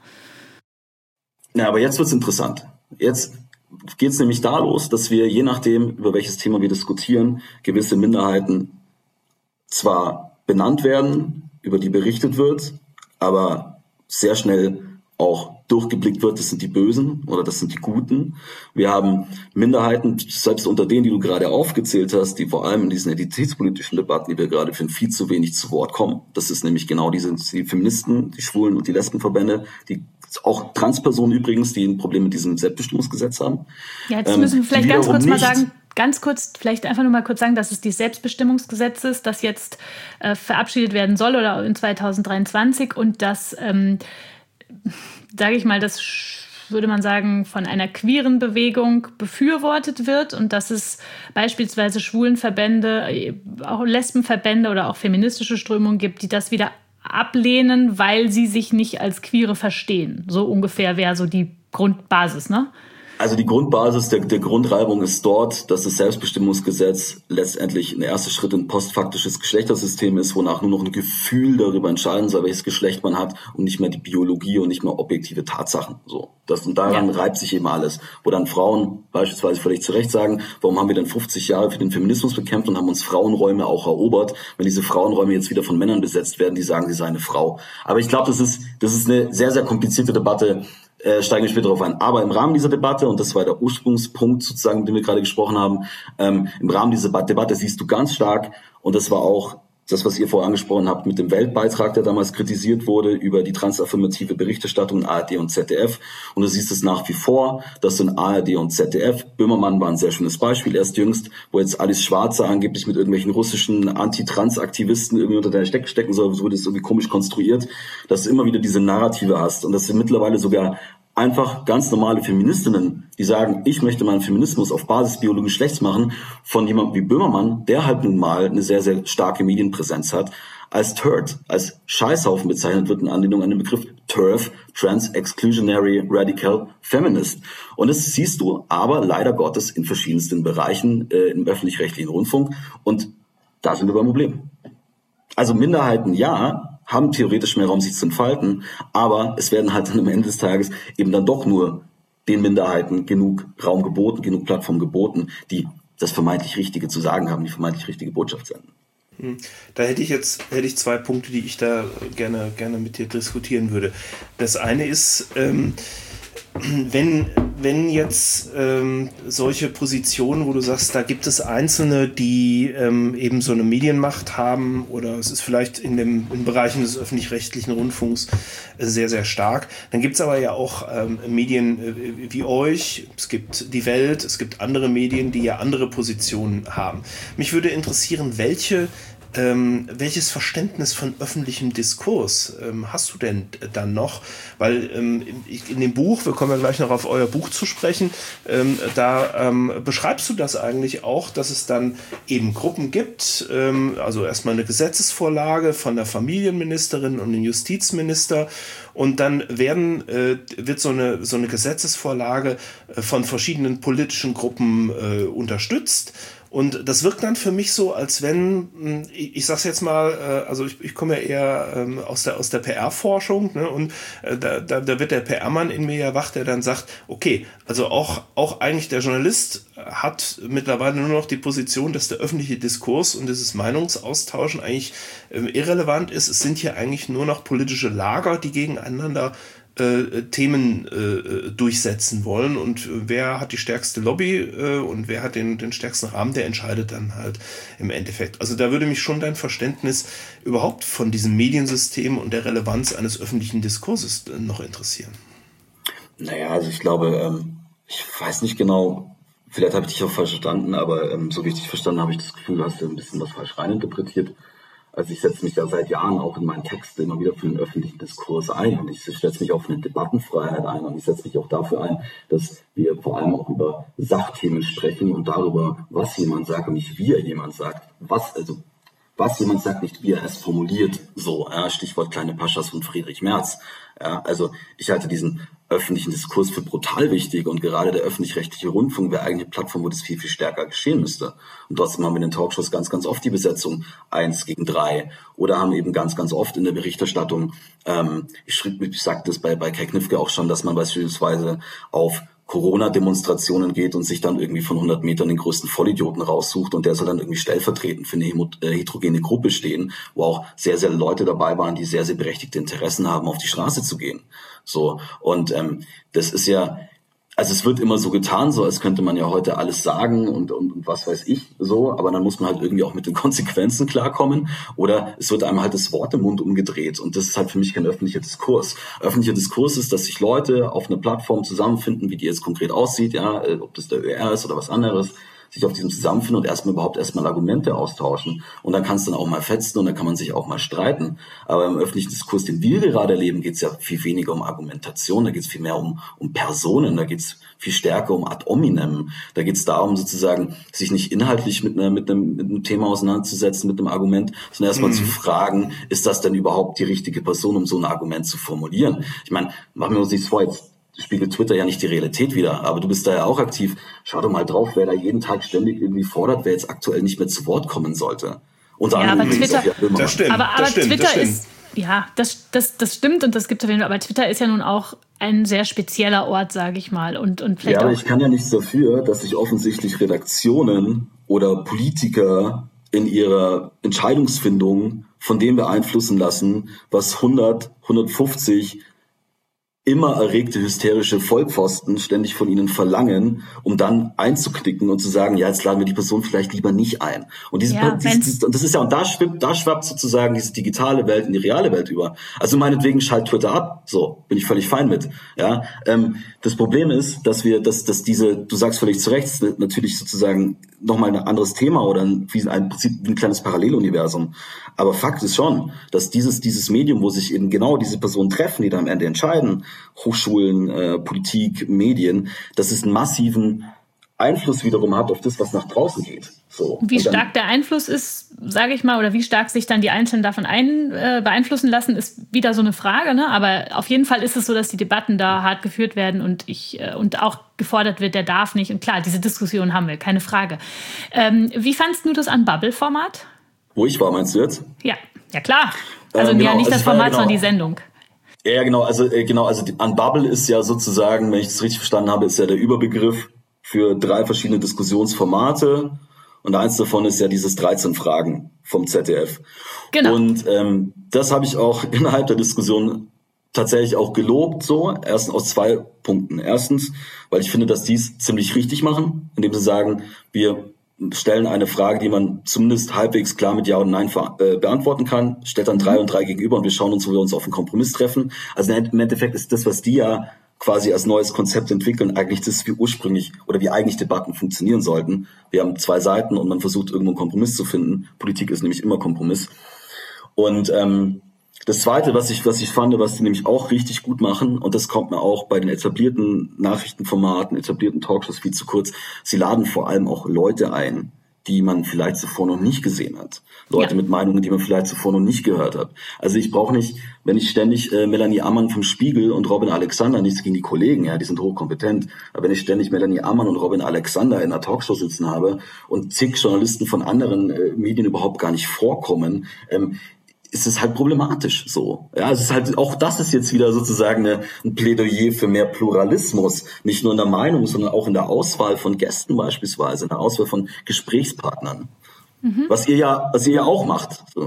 Ja, aber jetzt wird's interessant. Jetzt geht's nämlich da los, dass wir, je nachdem, über welches Thema wir diskutieren, gewisse Minderheiten zwar benannt werden, über die berichtet wird, aber sehr schnell auch durchgeblickt wird, das sind die Bösen oder das sind die Guten. Wir haben Minderheiten, selbst unter denen, die du gerade aufgezählt hast, die vor allem in diesen identitätspolitischen Debatten, die wir gerade führen, viel zu wenig zu Wort kommen. Das ist nämlich genau diese die Feministen, die Schwulen und die Lesbenverbände, die auch Transpersonen übrigens, die ein Problem mit diesem Selbstbestimmungsgesetz haben. Ja, jetzt müssen wir vielleicht ganz kurz mal sagen, ganz kurz, vielleicht einfach nur mal kurz sagen, dass es die Selbstbestimmungsgesetz ist, das jetzt äh, verabschiedet werden soll oder in zwanzig dreiundzwanzig und das, ähm, sage ich mal, das würde man sagen, von einer queeren Bewegung befürwortet wird und dass es beispielsweise Schwulenverbände, auch Lesbenverbände oder auch feministische Strömungen gibt, die das wieder ablehnen, weil sie sich nicht als Queere verstehen. So ungefähr wäre so die Grundbasis, ne? Also die Grundbasis der, der Grundreibung ist dort, dass das Selbstbestimmungsgesetz letztendlich ein erster Schritt in postfaktisches Geschlechtersystem ist, wonach nur noch ein Gefühl darüber entscheiden soll, welches Geschlecht man hat und nicht mehr die Biologie und nicht mehr objektive Tatsachen. So, das und daran ja. reibt sich eben alles. Wo dann Frauen beispielsweise völlig zu Recht sagen, warum haben wir denn fünfzig Jahre für den Feminismus bekämpft und haben uns Frauenräume auch erobert, wenn diese Frauenräume jetzt wieder von Männern besetzt werden, die sagen, sie sei eine Frau. Aber ich glaube, das ist das ist eine sehr, sehr komplizierte Debatte. Äh, steigen wir später darauf ein. Aber im Rahmen dieser Debatte, und das war der Ursprungspunkt sozusagen, den wir gerade gesprochen haben, ähm, im Rahmen dieser Debatte siehst du ganz stark, und das war auch das, was ihr vorher angesprochen habt, mit dem Weltbeitrag, der damals kritisiert wurde, über die transaffirmative Berichterstattung in A R D und Z D F. Und du siehst es nach wie vor, dass in A R D und Z D F, Böhmermann war ein sehr schönes Beispiel, erst jüngst, wo jetzt Alice Schwarzer angeblich mit irgendwelchen russischen Anti-Trans-Aktivisten irgendwie unter der Steck stecken soll, so wird es irgendwie komisch konstruiert, dass du immer wieder diese Narrative hast und dass du mittlerweile sogar einfach ganz normale Feministinnen, die sagen, ich möchte meinen Feminismus auf Basis biologischen Geschlechts machen, von jemandem wie Böhmermann, der halt nun mal eine sehr, sehr starke Medienpräsenz hat, als Turd, als Scheißhaufen bezeichnet wird in Anlehnung an den Begriff TERF, Trans-Exclusionary Radical Feminist. Und das siehst du aber leider Gottes in verschiedensten Bereichen äh, im öffentlich-rechtlichen Rundfunk. Und da sind wir beim Problem. Also Minderheiten ja, haben theoretisch mehr Raum, sich zu entfalten, aber es werden halt dann am Ende des Tages eben dann doch nur den Minderheiten genug Raum geboten, genug Plattform geboten, die das vermeintlich Richtige zu sagen haben, die vermeintlich richtige Botschaft senden. Da hätte ich jetzt hätte ich zwei Punkte, die ich da gerne gerne mit dir diskutieren würde. Das eine ist, ähm, wenn wenn jetzt ähm, solche Positionen, wo du sagst, da gibt es Einzelne, die ähm, eben so eine Medienmacht haben, oder es ist vielleicht in dem in Bereichen des öffentlich-rechtlichen Rundfunks äh, sehr, sehr stark, dann gibt es aber ja auch ähm, Medien äh, wie euch, es gibt die Welt, es gibt andere Medien, die ja andere Positionen haben. Mich würde interessieren, welche Ähm, welches Verständnis von öffentlichem Diskurs ähm, hast du denn dann noch? Weil ähm, in dem Buch, wir kommen ja gleich noch auf euer Buch zu sprechen, ähm, da ähm, beschreibst du das eigentlich auch, dass es dann eben Gruppen gibt, ähm, also erstmal eine Gesetzesvorlage von der Familienministerin und dem Justizminister, und dann werden, äh, wird so eine, so eine Gesetzesvorlage äh, von verschiedenen politischen Gruppen äh, unterstützt. Und das wirkt dann für mich so, als wenn, ich, ich sag's jetzt mal, äh, also ich, ich komme ja eher ähm, aus der aus der P R-Forschung, ne, und äh, da, da, da wird der P R-Mann in mir ja wach, der dann sagt, okay, also auch auch eigentlich der Journalist hat mittlerweile nur noch die Position, dass der öffentliche Diskurs und dieses Meinungsaustauschen eigentlich ähm, irrelevant ist. Es sind hier eigentlich nur noch politische Lager, die gegeneinander äh, Themen äh, durchsetzen wollen. Und wer hat die stärkste Lobby äh, und wer hat den, den stärksten Rahmen, der entscheidet dann halt im Endeffekt. Also da würde mich schon dein Verständnis überhaupt von diesem Mediensystem und der Relevanz eines öffentlichen Diskurses äh, noch interessieren. Naja, also ich glaube, ähm, ich weiß nicht genau, vielleicht habe ich dich auch falsch verstanden, aber ähm, so wie ich dich verstanden habe, ich das Gefühl, du hast ein bisschen was falsch reininterpretiert. Also ich setze mich ja seit Jahren auch in meinen Texten immer wieder für den öffentlichen Diskurs ein und ich setze mich auch für eine Debattenfreiheit ein und ich setze mich auch dafür ein, dass wir vor allem auch über Sachthemen sprechen und darüber, was jemand sagt und nicht wie er jemand sagt. Was, also was jemand sagt, nicht wie er es formuliert. So, ja, Stichwort kleine Paschas von Friedrich Merz. Ja, also ich halte diesen öffentlichen Diskurs für brutal wichtig und gerade der öffentlich-rechtliche Rundfunk wäre eigentlich eine Plattform, wo das viel, viel stärker geschehen müsste. Und trotzdem haben wir in den Talkshows ganz, ganz oft die Besetzung eins gegen drei oder haben eben ganz, ganz oft in der Berichterstattung, ähm, ich, schrieb, ich sagte das bei, bei Kai Knifke auch schon, dass man beispielsweise auf Corona-Demonstrationen geht und sich dann irgendwie von hundert Metern den größten Vollidioten raussucht und der soll dann irgendwie stellvertretend für eine heterogene Gruppe stehen, wo auch sehr, sehr Leute dabei waren, die sehr, sehr berechtigte Interessen haben, auf die Straße zu gehen. So, und ähm, das ist ja, also es wird immer so getan, so als könnte man ja heute alles sagen und, und, und was weiß ich so, aber dann muss man halt irgendwie auch mit den Konsequenzen klarkommen oder es wird einem halt das Wort im Mund umgedreht und das ist halt für mich kein öffentlicher Diskurs. Öffentlicher Diskurs ist, dass sich Leute auf einer Plattform zusammenfinden, wie die jetzt konkret aussieht, ja, ob das der Ö R ist oder was anderes, sich auf diesem zusammenfinden und erstmal überhaupt erstmal Argumente austauschen. Und dann kann es dann auch mal fetzen und dann kann man sich auch mal streiten. Aber im öffentlichen Diskurs, den wir gerade erleben, geht es ja viel weniger um Argumentation, da geht es viel mehr um, um Personen, da geht es viel stärker um ad hominem. Da geht es darum, sozusagen, sich nicht inhaltlich mit, einer, mit, einem, mit einem Thema auseinanderzusetzen, mit einem Argument, sondern erstmal mhm. zu fragen, ist das denn überhaupt die richtige Person, um so ein Argument zu formulieren? Ich meine, machen wir uns nichts vor, jetzt spiegelt Twitter ja nicht die Realität wider, aber du bist da ja auch aktiv. Schau doch mal drauf, wer da jeden Tag ständig irgendwie fordert, wer jetzt aktuell nicht mehr zu Wort kommen sollte. Unter ja, anderem aber Twitter, das stimmt, aber, aber das stimmt, Twitter das stimmt. ist, ja, das, das, das stimmt und das gibt es auf jeden Fall, aber Twitter ist ja nun auch ein sehr spezieller Ort, sage ich mal. Und, und vielleicht ja, aber auch ich kann ja nichts dafür, dass sich offensichtlich Redaktionen oder Politiker in ihrer Entscheidungsfindung von dem beeinflussen lassen, was hundert, hundertfünfzig immer erregte hysterische Vollpfosten ständig von ihnen verlangen, um dann einzuknicken und zu sagen, ja, jetzt laden wir die Person vielleicht lieber nicht ein. Und diese, ja, diese, diese und das ist ja, und da schwappt, da schwappt sozusagen diese digitale Welt in die reale Welt über. Also meinetwegen schalt Twitter ab, so, bin ich völlig fein mit. Ja, ähm, das Problem ist, dass wir, dass, dass diese, du sagst völlig zu Recht, natürlich sozusagen nochmal ein anderes Thema oder ein, wie ein Prinzip, wie ein kleines Paralleluniversum. Aber Fakt ist schon, dass dieses, dieses Medium, wo sich eben genau diese Personen treffen, die da am Ende entscheiden, Hochschulen, äh, Politik, Medien, dass es einen massiven Einfluss wiederum hat auf das, was nach draußen geht. So. Wie dann, stark der Einfluss ist, sage ich mal, oder wie stark sich dann die Einzelnen davon ein, äh, beeinflussen lassen, ist wieder so eine Frage. Ne? Aber auf jeden Fall ist es so, dass die Debatten da hart geführt werden und ich äh, und auch gefordert wird, der darf nicht. Und klar, diese Diskussion haben wir, keine Frage. Ähm, wie fandst du das Unbubble-Format? Wo ich war, meinst du jetzt? Ja, ja klar. Also ähm, genau, ja, nicht also das Format, war, genau. sondern die Sendung. Ja, genau, also äh, genau, also die, Unbubble ist ja sozusagen, wenn ich das richtig verstanden habe, ist ja der Überbegriff für drei verschiedene Diskussionsformate und eins davon ist ja dieses dreizehn Fragen vom Z D F. Genau. Und ähm, das habe ich auch innerhalb der Diskussion tatsächlich auch gelobt, so, erstens aus zwei Punkten. Erstens, weil ich finde, dass die es ziemlich richtig machen, indem sie sagen, wir stellen eine Frage, die man zumindest halbwegs klar mit Ja und Nein äh, beantworten kann, stellt dann drei und drei gegenüber und wir schauen uns, wo wir uns auf einen Kompromiss treffen. Also im Endeffekt ist das, was die ja quasi als neues Konzept entwickeln, eigentlich das, wie ursprünglich oder wie eigentlich Debatten funktionieren sollten. Wir haben zwei Seiten und man versucht, irgendwo einen Kompromiss zu finden. Politik ist nämlich immer Kompromiss. Und ähm, das Zweite, was ich, was ich fand, was die nämlich auch richtig gut machen, und das kommt mir auch bei den etablierten Nachrichtenformaten, etablierten Talkshows viel zu kurz, sie laden vor allem auch Leute ein, die man vielleicht zuvor noch nicht gesehen hat. Leute ja. mit Meinungen, die man vielleicht zuvor noch nicht gehört hat. Also ich brauche nicht, wenn ich ständig äh, Melanie Ammann vom Spiegel und Robin Alexander, nichts gegen die Kollegen, ja, die sind hochkompetent, aber wenn ich ständig Melanie Ammann und Robin Alexander in einer Talkshow sitzen habe und zig Journalisten von anderen äh, Medien überhaupt gar nicht vorkommen, ähm, ist es halt problematisch so. Ja, es ist halt, auch das ist jetzt wieder sozusagen eine, ein Plädoyer für mehr Pluralismus. Nicht nur in der Meinung, sondern auch in der Auswahl von Gästen beispielsweise, in der Auswahl von Gesprächspartnern. Mhm. Was ihr ja, was ihr ja auch macht. So.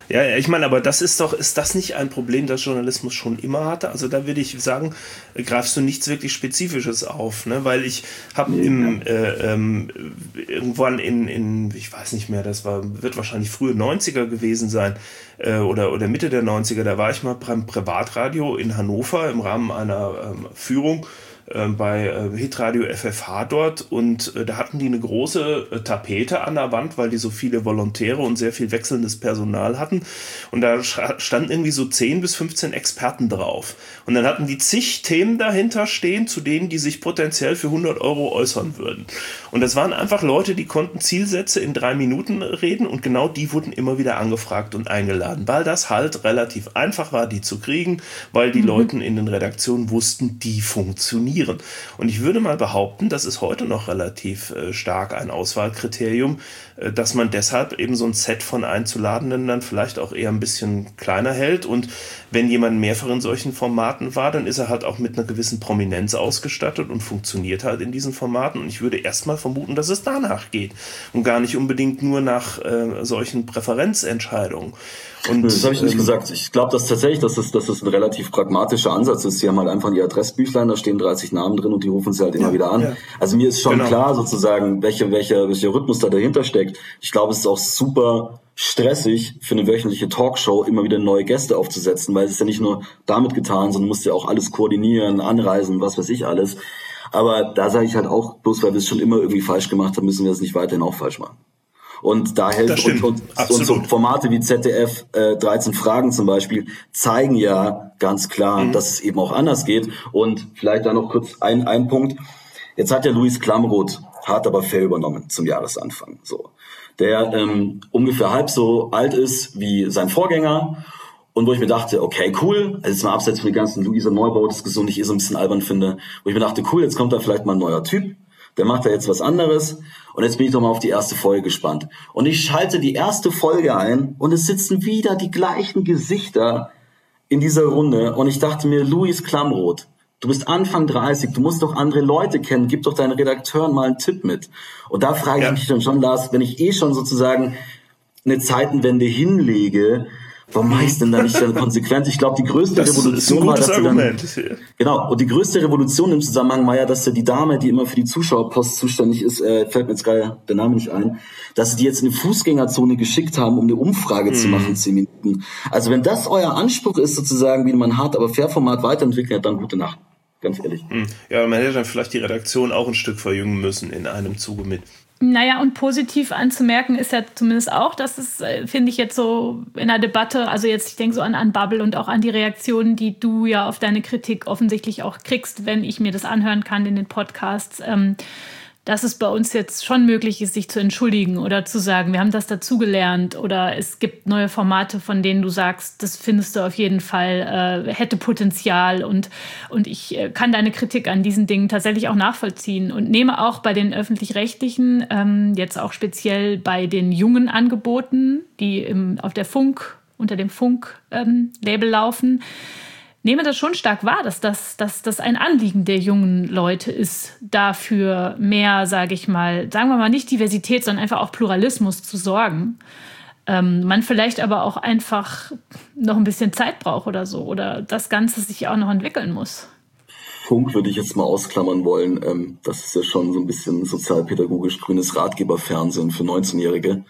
Ja, ich meine, aber das ist doch, ist das nicht ein Problem, das Journalismus schon immer hatte? Also da würde ich sagen, greifst du nichts wirklich Spezifisches auf, ne? Weil ich habe nee, im ja. äh, ähm, irgendwann in, in, ich weiß nicht mehr, das war, wird wahrscheinlich frühe neunziger gewesen sein, äh, oder, oder Mitte der neunziger, da war ich mal beim Privatradio in Hannover im Rahmen einer ähm, Führung bei äh, Hitradio F F H dort, und äh, da hatten die eine große äh, Tapete an der Wand, weil die so viele Volontäre und sehr viel wechselndes Personal hatten, und da standen irgendwie so zehn bis fünfzehn Experten drauf, und dann hatten die zig Themen dahinter stehen, zu denen die sich potenziell für hundert Euro äußern würden, und das waren einfach Leute, die konnten Zielsätze in drei Minuten reden, und genau die wurden immer wieder angefragt und eingeladen, weil das halt relativ einfach war, die zu kriegen, weil die mhm. Leute in den Redaktionen wussten, die funktionieren. Und ich würde mal behaupten, das ist heute noch relativ äh, stark ein Auswahlkriterium, äh, dass man deshalb eben so ein Set von Einzuladenden dann vielleicht auch eher ein bisschen kleiner hält. Und wenn jemand mehrfach in solchen Formaten war, dann ist er halt auch mit einer gewissen Prominenz ausgestattet und funktioniert halt in diesen Formaten. Und ich würde erstmal vermuten, dass es danach geht und gar nicht unbedingt nur nach äh, solchen Präferenzentscheidungen. Und, das habe ich nicht ähm, gesagt. Ich glaube, dass tatsächlich, dass das, dass das ein relativ pragmatischer Ansatz ist. Sie haben halt einfach die Adressbüchlein, da stehen dreißig Namen drin und die rufen sie halt immer ja, wieder an. Ja. Also mir ist schon genau. klar sozusagen, welcher welcher welcher Rhythmus da dahinter steckt. Ich glaube, es ist auch super stressig für eine wöchentliche Talkshow immer wieder neue Gäste aufzusetzen, weil es ist ja nicht nur damit getan, sondern du musst ja auch alles koordinieren, anreisen, was weiß ich alles. Aber da sage ich halt auch, bloß weil wir es schon immer irgendwie falsch gemacht haben, müssen wir es nicht weiterhin auch falsch machen. Und da hält und, und, und so Formate wie Z D F äh, dreizehn Fragen zum Beispiel zeigen ja ganz klar, mhm. dass es eben auch anders geht. Und vielleicht da noch kurz ein, ein Punkt. Jetzt hat ja Luis Klamroth hart aber fair übernommen zum Jahresanfang. So, der ähm, ungefähr halb so alt ist wie sein Vorgänger. Und wo ich mir dachte, okay, cool, also jetzt mal abseits von der ganzen Luisa Neubau-Diskussion, die ich eh so ein bisschen albern finde, wo ich mir dachte, cool, jetzt kommt da vielleicht mal ein neuer Typ. Der macht da jetzt was anderes. Und jetzt bin ich doch mal auf die erste Folge gespannt. Und ich schalte die erste Folge ein und es sitzen wieder die gleichen Gesichter in dieser Runde. Und ich dachte mir, Luis Klamroth, du bist Anfang dreißig, du musst doch andere Leute kennen, gib doch deinen Redakteuren mal einen Tipp mit. Und da frage ich ja. mich dann schon, Lars, wenn ich eh schon sozusagen eine Zeitenwende hinlege, warum mache ich es denn da nicht dann konsequent? Ich glaube, die größte das Revolution war, dass Argument. sie dann, genau, und die größte Revolution im Zusammenhang war ja, dass ja die Dame, die immer für die Zuschauerpost zuständig ist, äh, fällt mir jetzt gerade der Name nicht ein, dass sie die jetzt in eine Fußgängerzone geschickt haben, um eine Umfrage hm. zu machen, zehn Minuten. Also wenn das euer Anspruch ist, sozusagen, wie man hart, aber fair Format weiterentwickelt, dann gute Nacht. Ganz ehrlich. Hm. Ja, man hätte dann vielleicht die Redaktion auch ein Stück verjüngen müssen in einem Zuge mit. Naja, und positiv anzumerken ist ja zumindest auch, dass es, finde ich jetzt so in der Debatte, also jetzt, ich denke so an, an Bubble und auch an die Reaktionen, die du ja auf deine Kritik offensichtlich auch kriegst, wenn ich mir das anhören kann in den Podcasts, ähm, dass es bei uns jetzt schon möglich ist, sich zu entschuldigen oder zu sagen, wir haben das dazugelernt oder es gibt neue Formate, von denen du sagst, das findest du auf jeden Fall, äh, hätte Potenzial und, und ich äh, kann deine Kritik an diesen Dingen tatsächlich auch nachvollziehen und nehme auch bei den Öffentlich-Rechtlichen, ähm, jetzt auch speziell bei den jungen Angeboten, die im, auf der Funk, unter dem Funk-Label ähm, laufen, nehme das schon stark wahr, dass das, dass das ein Anliegen der jungen Leute ist, dafür mehr, sage ich mal, sagen wir mal nicht Diversität, sondern einfach auch Pluralismus zu sorgen. Ähm, man vielleicht aber auch einfach noch ein bisschen Zeit braucht oder so oder das Ganze sich auch noch entwickeln muss. Funk würde ich jetzt mal ausklammern wollen. Ähm, das ist ja schon so ein bisschen sozialpädagogisch grünes Ratgeberfernsehen für neunzehnjährige.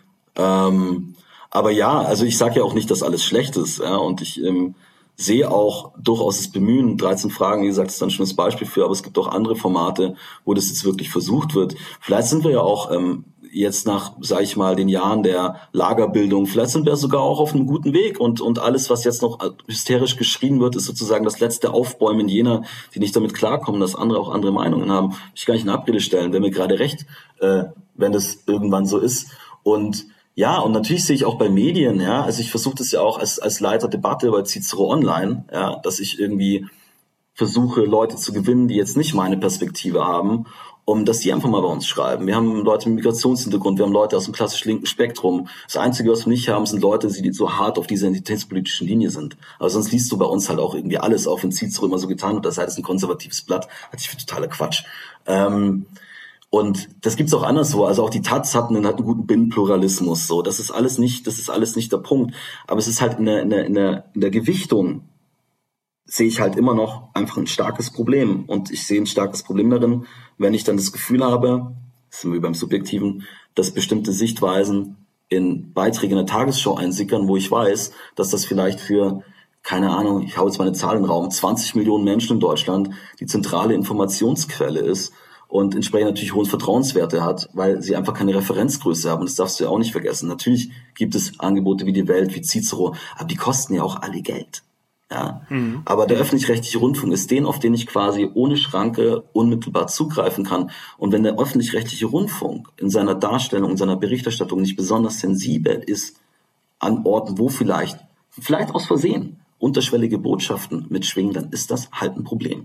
Ähm, aber ja, also ich sage ja auch nicht, dass alles schlecht ist. Ja, und ich ähm, sehe auch durchaus das Bemühen, dreizehn Fragen, wie gesagt, ist dann schon das Beispiel für, aber es gibt auch andere Formate, wo das jetzt wirklich versucht wird. Vielleicht sind wir ja auch ähm, jetzt nach, sage ich mal, den Jahren der Lagerbildung, vielleicht sind wir sogar auch auf einem guten Weg und und alles, was jetzt noch hysterisch geschrien wird, ist sozusagen das letzte Aufbäumen jener, die nicht damit klarkommen, dass andere auch andere Meinungen haben. Ich kann nicht in Abrede stellen, wäre mir gerade recht, äh, wenn das irgendwann so ist. Und ja, und natürlich sehe ich auch bei Medien, ja, also ich versuche das ja auch als als Leiter Debatte bei Cicero Online, ja, dass ich irgendwie versuche, Leute zu gewinnen, die jetzt nicht meine Perspektive haben, um dass die einfach mal bei uns schreiben. Wir haben Leute mit Migrationshintergrund, wir haben Leute aus dem klassisch linken Spektrum. Das Einzige, was wir nicht haben, sind Leute, die so hart auf dieser identitätspolitischen Linie sind. Aber sonst liest du bei uns halt auch irgendwie alles, auch wenn Cicero immer so getan hat, das sei das ein konservatives Blatt, halte ich für totaler Quatsch. Ähm, Und das gibt's auch anderswo. Also auch die Taz hat einen, hat einen guten Binnenpluralismus. So, das ist alles nicht, das ist alles nicht der Punkt. Aber es ist halt in der, in der, in der, in der Gewichtung sehe ich halt immer noch einfach ein starkes Problem. Und ich sehe ein starkes Problem darin, wenn ich dann das Gefühl habe, das sind wir beim Subjektiven, dass bestimmte Sichtweisen in Beiträge in der Tagesschau einsickern, wo ich weiß, dass das vielleicht für, keine Ahnung, ich hau jetzt mal eine Zahl in den Raum, zwanzig Millionen Menschen in Deutschland die zentrale Informationsquelle ist und entsprechend natürlich hohen Vertrauenswerte hat, weil sie einfach keine Referenzgröße haben. Und das darfst du ja auch nicht vergessen. Natürlich gibt es Angebote wie die Welt, wie Cicero, aber die kosten ja auch alle Geld. Ja, mhm. Aber der öffentlich-rechtliche Rundfunk ist den, auf den ich quasi ohne Schranke unmittelbar zugreifen kann. Und wenn der öffentlich-rechtliche Rundfunk in seiner Darstellung, in seiner Berichterstattung nicht besonders sensibel ist an Orten, wo vielleicht, vielleicht aus Versehen, unterschwellige Botschaften mitschwingen, dann ist das halt ein Problem.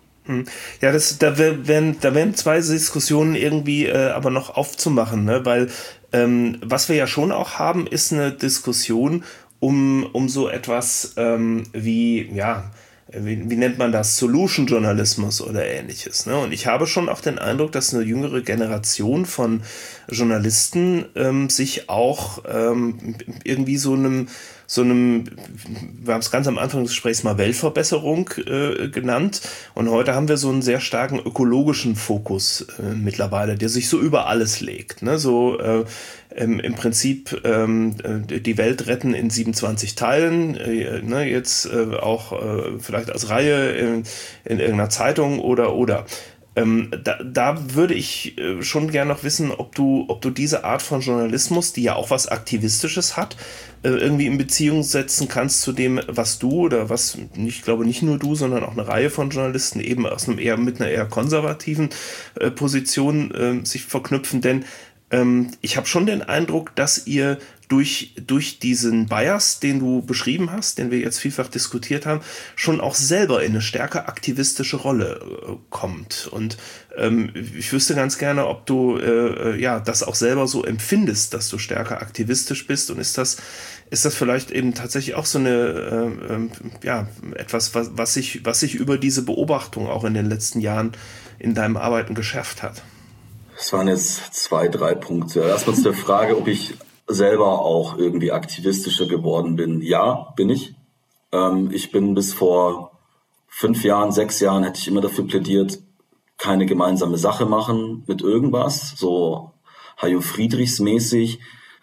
Ja, das, da werden, da werden zwei Diskussionen irgendwie äh, aber noch aufzumachen, ne? Weil ähm, was wir ja schon auch haben, ist eine Diskussion um, um so etwas ähm, wie, ja, wie, wie nennt man das, Solution-Journalismus oder ähnliches. Ne? Und ich habe schon auch den Eindruck, dass eine jüngere Generation von Journalisten ähm, sich auch ähm, irgendwie so einem, so einem, wir haben es ganz am Anfang des Gesprächs mal Weltverbesserung äh, genannt, und heute haben wir so einen sehr starken ökologischen Fokus äh, mittlerweile, der sich so über alles legt. Ne? So äh, im, im Prinzip ähm, die Welt retten in siebenundzwanzig Teilen, äh, ne? Jetzt äh, auch äh, vielleicht als Reihe in, in irgendeiner Zeitung oder oder. Ähm, da, da würde ich äh, schon gerne noch wissen, ob du, ob du diese Art von Journalismus, die ja auch was Aktivistisches hat, äh, irgendwie in Beziehung setzen kannst zu dem, was du oder was, ich glaube nicht nur du, sondern auch eine Reihe von Journalisten eben aus einem eher mit einer eher konservativen äh, Position äh, sich verknüpfen. Denn ähm, ich habe schon den Eindruck, dass ihr durch, durch diesen Bias, den du beschrieben hast, den wir jetzt vielfach diskutiert haben, schon auch selber in eine stärker aktivistische Rolle äh, kommt. Und ähm, ich wüsste ganz gerne, ob du äh, ja das auch selber so empfindest, dass du stärker aktivistisch bist. Und ist das, ist das vielleicht eben tatsächlich auch so eine, äh, äh, ja, etwas, was, was sich, was sich über diese Beobachtung auch in den letzten Jahren in deinem Arbeiten geschärft hat? Es waren jetzt zwei, drei Punkte. Erstmal zu der Frage, ob ich selber auch irgendwie aktivistischer geworden bin. Ja, bin ich. Ähm, ich bin bis vor fünf Jahren, sechs Jahren hätte ich immer dafür plädiert, keine gemeinsame Sache machen mit irgendwas, so Hajo Friedrichs mäßig.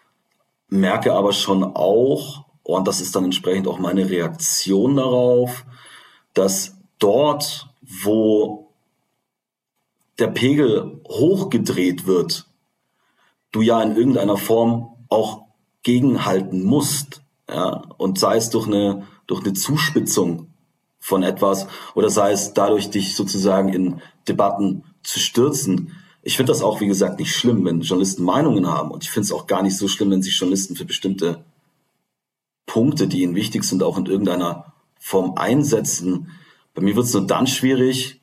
Merke aber schon auch, und das ist dann entsprechend auch meine Reaktion darauf, dass dort, wo der Pegel hochgedreht wird, du ja in irgendeiner Form auch gegenhalten musst, ja, und sei es durch eine, durch eine Zuspitzung von etwas oder sei es dadurch, dich sozusagen in Debatten zu stürzen. Ich finde das auch, wie gesagt, nicht schlimm, wenn Journalisten Meinungen haben, und ich finde es auch gar nicht so schlimm, wenn sich Journalisten für bestimmte Punkte, die ihnen wichtig sind, auch in irgendeiner Form einsetzen. Bei mir wird es nur dann schwierig,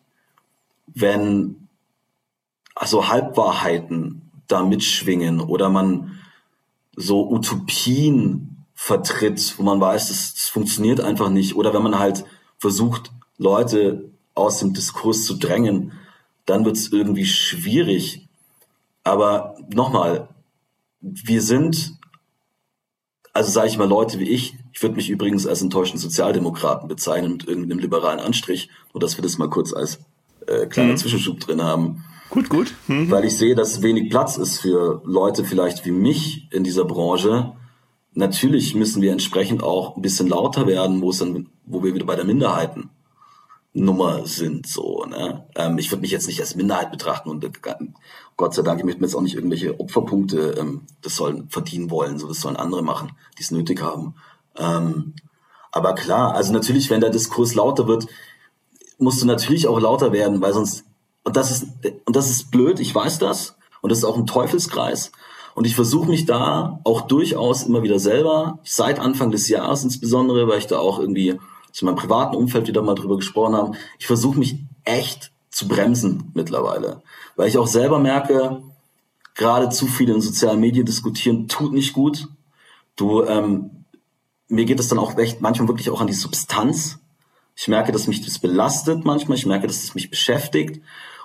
wenn also Halbwahrheiten da mitschwingen oder man so Utopien vertritt, wo man weiß, das, das funktioniert einfach nicht, oder wenn man halt versucht, Leute aus dem Diskurs zu drängen, dann wird es irgendwie schwierig. Aber nochmal, wir sind, also sage ich mal, Leute wie ich, ich würde mich übrigens als enttäuschten Sozialdemokraten bezeichnen mit irgendeinem liberalen Anstrich, nur dass wir das mal kurz als äh, kleiner mhm. Zwischenschub drin haben. Gut, gut. Mhm. Weil ich sehe, dass wenig Platz ist für Leute vielleicht wie mich in dieser Branche. Natürlich müssen wir entsprechend auch ein bisschen lauter werden, wo es dann, wo wir wieder bei der Minderheitennummer sind, so, ne? Ähm, ich würde mich jetzt nicht als Minderheit betrachten und äh, Gott sei Dank, ich möchte mir jetzt auch nicht irgendwelche Opferpunkte, ähm, das sollen verdienen wollen, so, das sollen andere machen, die es nötig haben. Ähm, aber klar, also natürlich, wenn der Diskurs lauter wird, musst du natürlich auch lauter werden, weil sonst Und das ist, und das ist blöd, ich weiß das. Und das ist auch ein Teufelskreis. Und ich versuche mich da auch durchaus immer wieder selber, seit Anfang des Jahres insbesondere, weil ich da auch irgendwie zu meinem privaten Umfeld wieder mal drüber gesprochen habe, ich versuche mich echt zu bremsen mittlerweile. Weil ich auch selber merke, gerade zu viel in sozialen Medien diskutieren tut nicht gut. Du, ähm, mir geht es dann auch echt manchmal wirklich auch an die Substanz. Ich merke, dass mich das belastet manchmal. Ich merke, dass es mich beschäftigt.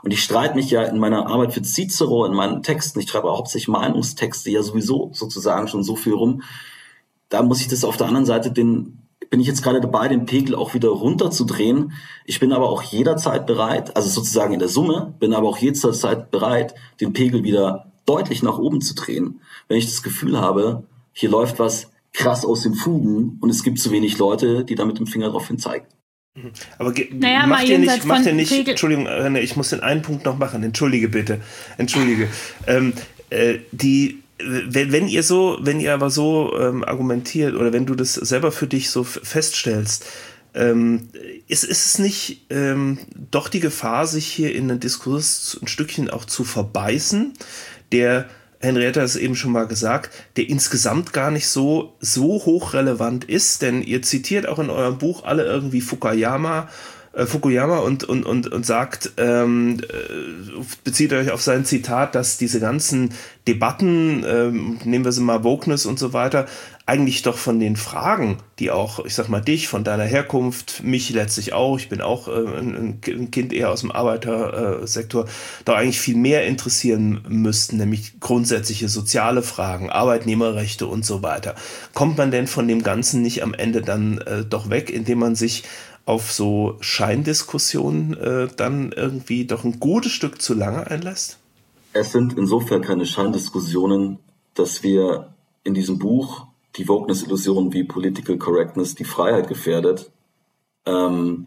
Und ich streite mich ja in meiner Arbeit für Cicero, in meinen Texten, ich schreibe hauptsächlich Meinungstexte ja sowieso sozusagen schon so viel rum. Da muss ich das auf der anderen Seite, den bin ich jetzt gerade dabei, den Pegel auch wieder runterzudrehen. Ich bin aber auch jederzeit bereit, also sozusagen in der Summe, bin aber auch jederzeit bereit, den Pegel wieder deutlich nach oben zu drehen, wenn ich das Gefühl habe, hier läuft was krass aus den Fugen und es gibt zu wenig Leute, die da mit dem Finger drauf hin zeigen. Aber ge- naja, macht ihr nicht, macht ihr nicht Pegel- Entschuldigung, äh, ich muss den einen Punkt noch machen, entschuldige bitte, entschuldige. ähm, äh, die, wenn, wenn ihr so, wenn ihr aber so ähm, argumentiert oder wenn du das selber für dich so f- feststellst, ähm, ist, ist es nicht ähm, doch die Gefahr, sich hier in den Diskurs ein Stückchen auch zu verbeißen, der Henrietta hat es eben schon mal gesagt, der insgesamt gar nicht so, so hochrelevant ist, denn ihr zitiert auch in eurem Buch alle irgendwie Fukuyama, äh, Fukuyama und, und, und, und sagt, ähm, äh, bezieht euch auf sein Zitat, dass diese ganzen Debatten, ähm, nehmen wir sie mal Wokeness und so weiter, eigentlich doch von den Fragen, die auch, ich sag mal, dich, von deiner Herkunft, mich letztlich auch, ich bin auch äh, ein, ein Kind eher aus dem Arbeitersektor, äh, doch eigentlich viel mehr interessieren müssten, nämlich grundsätzliche soziale Fragen, Arbeitnehmerrechte und so weiter. Kommt man denn von dem Ganzen nicht am Ende dann äh, doch weg, indem man sich auf so Scheindiskussionen äh, dann irgendwie doch ein gutes Stück zu lange einlässt? Es sind insofern keine Scheindiskussionen, dass wir in diesem Buch die Wokeness-Illusion wie Political Correctness die Freiheit gefährdet, ähm,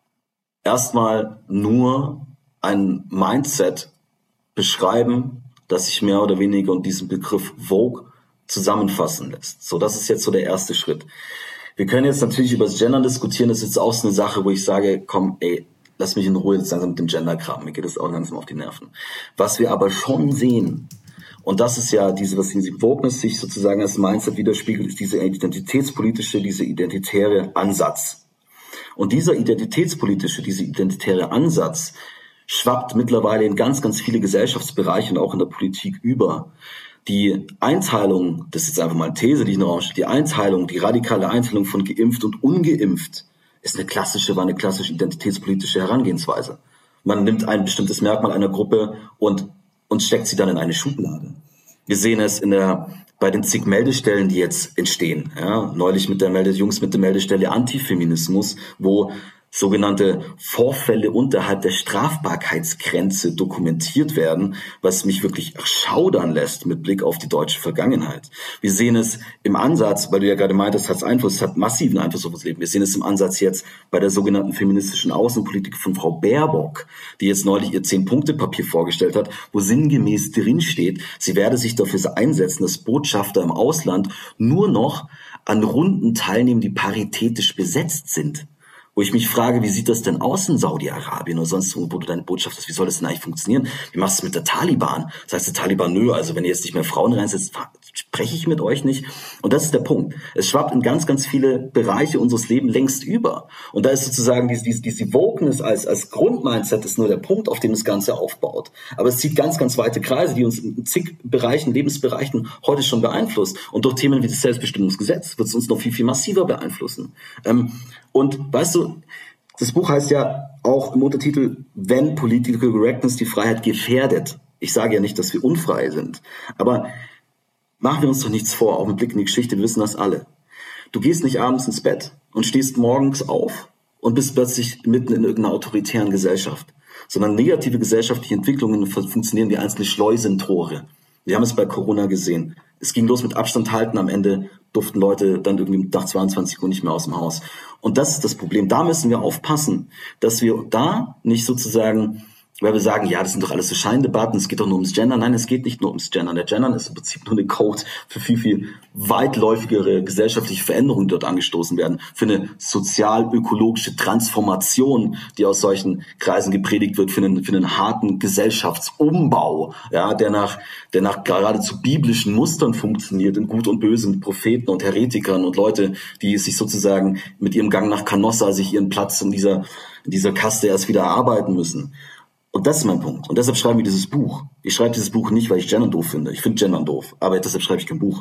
erstmal nur ein Mindset beschreiben, das sich mehr oder weniger unter diesem Begriff Vogue zusammenfassen lässt. So, das ist jetzt so der erste Schritt. Wir können jetzt natürlich über das Gendern diskutieren, das ist jetzt auch so eine Sache, wo ich sage, komm, ey, lass mich in Ruhe jetzt langsam mit dem Gender-Kram, mir geht das auch langsam auf die Nerven. Was wir aber schon sehen, und das ist ja diese, was in die Wokeness sich sozusagen als Mindset widerspiegelt, ist dieser identitätspolitische, dieser identitäre Ansatz. Und dieser identitätspolitische, dieser identitäre Ansatz schwappt mittlerweile in ganz, ganz viele Gesellschaftsbereiche und auch in der Politik über. Die Einteilung, das ist jetzt einfach mal eine These, die ich in den Raum stelle, die Einteilung, die radikale Einteilung von geimpft und ungeimpft ist eine klassische, war eine klassische identitätspolitische Herangehensweise. Man nimmt ein bestimmtes Merkmal einer Gruppe und und steckt sie dann in eine Schublade. Wir sehen es in der, bei den zig Meldestellen, die jetzt entstehen. Ja, neulich mit der Melde, Jungs mit der Meldestelle Antifeminismus, wo sogenannte Vorfälle unterhalb der Strafbarkeitsgrenze dokumentiert werden, was mich wirklich erschaudern lässt mit Blick auf die deutsche Vergangenheit. Wir sehen es im Ansatz, weil du ja gerade meintest, hat es Einfluss, es hat massiven Einfluss auf das Leben. Wir sehen es im Ansatz jetzt bei der sogenannten feministischen Außenpolitik von Frau Baerbock, die jetzt neulich ihr Zehn-Punkte-Papier vorgestellt hat, wo sinngemäß drinsteht, sie werde sich dafür einsetzen, dass Botschafter im Ausland nur noch an Runden teilnehmen, die paritätisch besetzt sind. Wo ich mich frage, wie sieht das denn aus in Saudi-Arabien oder sonst wo, wo du deine Botschaft hast, wie soll das denn eigentlich funktionieren? Wie machst du es mit der Taliban? Das heißt, der Taliban, nö, also wenn ihr jetzt nicht mehr Frauen reinsetzt, spreche ich mit euch nicht. Und das ist der Punkt. Es schwappt in ganz, ganz viele Bereiche unseres Lebens längst über. Und da ist sozusagen diese, diese, diese Wokeness als, als Grundmindset ist nur der Punkt, auf dem das Ganze aufbaut. Aber es zieht ganz, ganz weite Kreise, die uns in zig Bereichen, Lebensbereichen heute schon beeinflusst. Und durch Themen wie das Selbstbestimmungsgesetz wird es uns noch viel, viel massiver beeinflussen. Ähm, Und weißt du, das Buch heißt ja auch im Untertitel, wenn Political Correctness die Freiheit gefährdet. Ich sage ja nicht, dass wir unfrei sind, aber machen wir uns doch nichts vor, auch mit Blick in die Geschichte, wir wissen das alle. Du gehst nicht abends ins Bett und stehst morgens auf und bist plötzlich mitten in irgendeiner autoritären Gesellschaft, sondern negative gesellschaftliche Entwicklungen funktionieren wie einzelne Schleusentore. Wir haben es bei Corona gesehen. Es ging los mit Abstand halten, am Ende durften Leute dann irgendwie nach zweiundzwanzig Uhr nicht mehr aus dem Haus. Und das ist das Problem. Da müssen wir aufpassen, dass wir da nicht sozusagen, weil wir sagen, ja, das sind doch alles so Scheindebatten, es geht doch nur ums Gendern. Nein, es geht nicht nur ums Gendern. Der Gendern ist im Prinzip nur eine Code für viel, viel weitläufigere gesellschaftliche Veränderungen, die dort angestoßen werden, für eine sozial-ökologische Transformation, die aus solchen Kreisen gepredigt wird, für einen, für einen harten Gesellschaftsumbau, ja, der nach, der nach geradezu biblischen Mustern funktioniert, in Gut und Böse, mit Propheten und Heretikern und Leute, die sich sozusagen mit ihrem Gang nach Canossa sich ihren Platz in dieser, in dieser Kaste erst wieder erarbeiten müssen. Und das ist mein Punkt. Und deshalb schreiben wir dieses Buch. Ich schreibe dieses Buch nicht, weil ich Gendern doof finde. Ich finde Gendern doof. Aber deshalb schreibe ich kein Buch.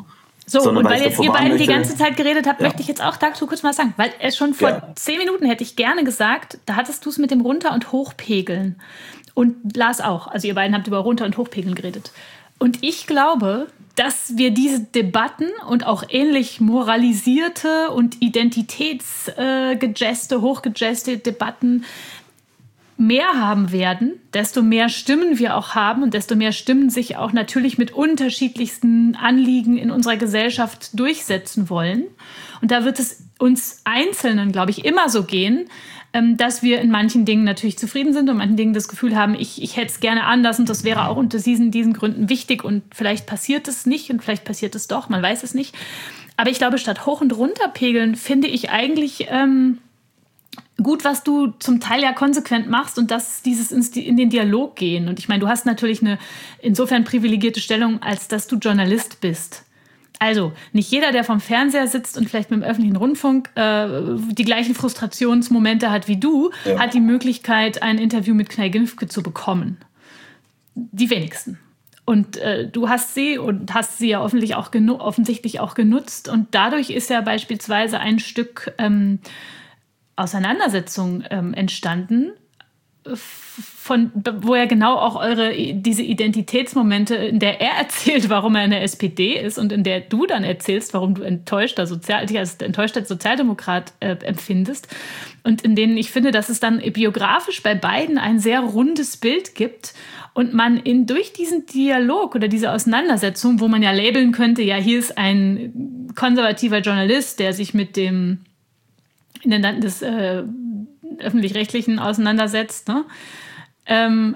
So, sondern und weil, weil jetzt ihr beiden möchte, die ganze Zeit geredet habt, ja. möchte ich jetzt auch dazu kurz mal sagen, weil es schon vor ja. zehn Minuten hätte ich gerne gesagt, da hattest du es mit dem Runter- und Hochpegeln. Und Lars auch. Also ihr beiden habt über Runter- und Hochpegeln geredet. Und ich glaube, dass wir diese Debatten und auch ähnlich moralisierte und identitätsgejazte, hochgejazte Debatten mehr haben werden, desto mehr Stimmen wir auch haben und desto mehr Stimmen sich auch natürlich mit unterschiedlichsten Anliegen in unserer Gesellschaft durchsetzen wollen. Und da wird es uns Einzelnen, glaube ich, immer so gehen, dass wir in manchen Dingen natürlich zufrieden sind und in manchen Dingen das Gefühl haben, ich, ich hätte es gerne anders und das wäre auch unter diesen, diesen Gründen wichtig und vielleicht passiert es nicht und vielleicht passiert es doch, man weiß es nicht. Aber ich glaube, statt hoch und runter pegeln finde ich eigentlich ähm, gut, was du zum Teil ja konsequent machst und das dieses in den Dialog gehen. Und ich meine, du hast natürlich eine insofern privilegierte Stellung, als dass du Journalist bist. Also, nicht jeder, der vom Fernseher sitzt und vielleicht mit dem öffentlichen Rundfunk äh, die gleichen Frustrationsmomente hat wie du, ja. hat die Möglichkeit, ein Interview mit Knall Günfke zu bekommen. Die wenigsten. Und äh, du hast sie und hast sie ja offensichtlich auch, genu- offensichtlich auch genutzt. Und dadurch ist ja beispielsweise ein Stück ähm, Auseinandersetzung ähm, entstanden, von, wo er genau auch eure diese Identitätsmomente, in der er erzählt, warum er in der S P D ist und in der du dann erzählst, warum du enttäuschter Sozial, dich als enttäuschter Sozialdemokrat äh, empfindest und in denen ich finde, dass es dann biografisch bei beiden ein sehr rundes Bild gibt und man in, durch diesen Dialog oder diese Auseinandersetzung, wo man ja labeln könnte, ja, hier ist ein konservativer Journalist, der sich mit dem Intendanten des äh, Öffentlich-Rechtlichen auseinandersetzt, ne? Ähm,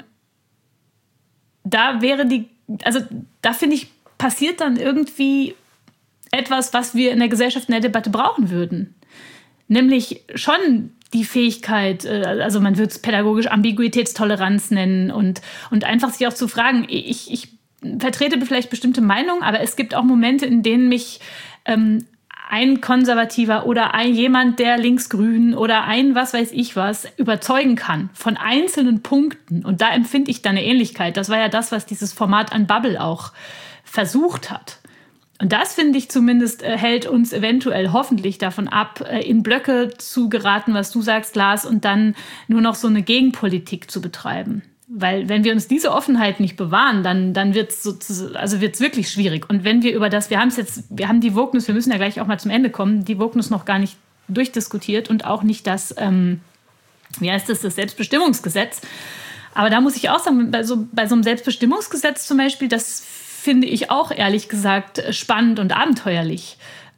da wäre die, also da finde ich, passiert dann irgendwie etwas, was wir in der Gesellschaft in der Debatte brauchen würden. Nämlich schon die Fähigkeit, also man würde es pädagogisch Ambiguitätstoleranz nennen und, und einfach sich auch zu fragen, ich, ich vertrete vielleicht bestimmte Meinungen, aber es gibt auch Momente, in denen mich ähm, ein Konservativer oder ein jemand, der linksgrün oder ein was weiß ich was überzeugen kann von einzelnen Punkten. Und da empfinde ich da eine Ähnlichkeit. Das war ja das, was dieses Format Unbubble auch versucht hat. Und das, finde ich zumindest, hält uns eventuell hoffentlich davon ab, in Blöcke zu geraten, was du sagst, Lars, und dann nur noch so eine Gegenpolitik zu betreiben. Weil wenn wir uns diese Offenheit nicht bewahren, dann, dann wird es also wird's wirklich schwierig. Und wenn wir über das, wir haben es jetzt, wir haben die Wokeness, wir müssen ja gleich auch mal zum Ende kommen, die Wokeness noch gar nicht durchdiskutiert und auch nicht das, ähm, wie heißt das, das Selbstbestimmungsgesetz. Aber da muss ich auch sagen, bei so, bei so einem Selbstbestimmungsgesetz zum Beispiel, das finde ich auch ehrlich gesagt spannend und abenteuerlich.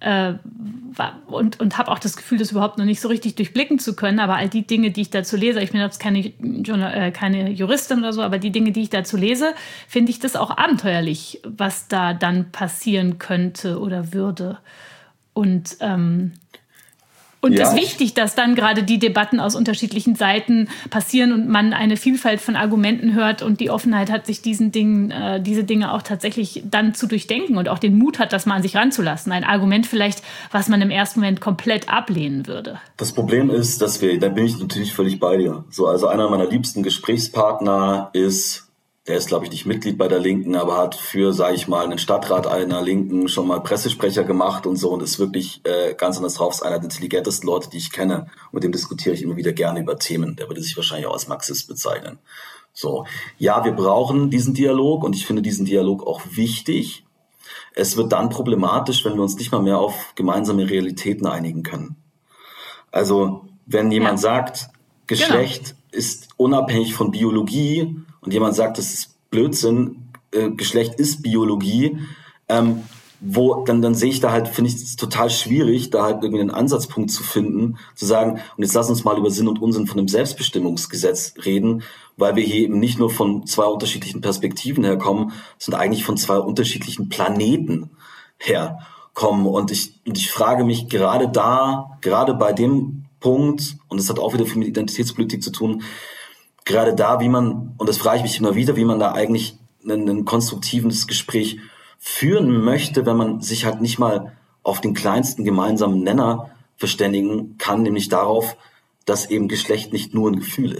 Und, und habe auch das Gefühl, das überhaupt noch nicht so richtig durchblicken zu können. Aber all die Dinge, die ich dazu lese, ich bin jetzt keine, äh, keine Juristin oder so, aber die Dinge, die ich dazu lese, finde ich das auch abenteuerlich, was da dann passieren könnte oder würde. Und ähm, Und es ja. ist wichtig, dass dann gerade die Debatten aus unterschiedlichen Seiten passieren und man eine Vielfalt von Argumenten hört und die Offenheit hat, sich diesen Dingen, äh, diese Dinge auch tatsächlich dann zu durchdenken und auch den Mut hat, das mal an sich ranzulassen. Ein Argument vielleicht, was man im ersten Moment komplett ablehnen würde. Das Problem ist, dass wir, da bin ich natürlich völlig bei dir. So, also einer meiner liebsten Gesprächspartner ist, der ist, glaube ich, nicht Mitglied bei der Linken, aber hat für, sage ich mal, einen Stadtrat einer Linken schon mal Pressesprecher gemacht und so und ist wirklich äh, ganz anders drauf. Ist einer der intelligentesten Leute, die ich kenne. Und mit dem diskutiere ich immer wieder gerne über Themen. Der würde sich wahrscheinlich auch als Marxist bezeichnen. So, ja, wir brauchen diesen Dialog und ich finde diesen Dialog auch wichtig. Es wird dann problematisch, wenn wir uns nicht mal mehr auf gemeinsame Realitäten einigen können. Also, wenn jemand ja. sagt, Geschlecht genau. ist unabhängig von Biologie und jemand sagt, das ist Blödsinn, äh, Geschlecht ist Biologie, ähm, wo dann dann sehe ich da halt, finde ich es total schwierig, da halt irgendwie einen Ansatzpunkt zu finden, zu sagen, und jetzt lass uns mal über Sinn und Unsinn von dem Selbstbestimmungsgesetz reden, weil wir hier eben nicht nur von zwei unterschiedlichen Perspektiven herkommen, sondern eigentlich von zwei unterschiedlichen Planeten herkommen. Und ich, und ich frage mich gerade da, gerade bei dem Punkt, und das hat auch wieder viel mit Identitätspolitik zu tun, gerade da, wie man, und das frage ich mich immer wieder, wie man da eigentlich ein, ein konstruktives Gespräch führen möchte, wenn man sich halt nicht mal auf den kleinsten gemeinsamen Nenner verständigen kann, nämlich darauf, dass eben Geschlecht nicht nur ein Gefühl ist.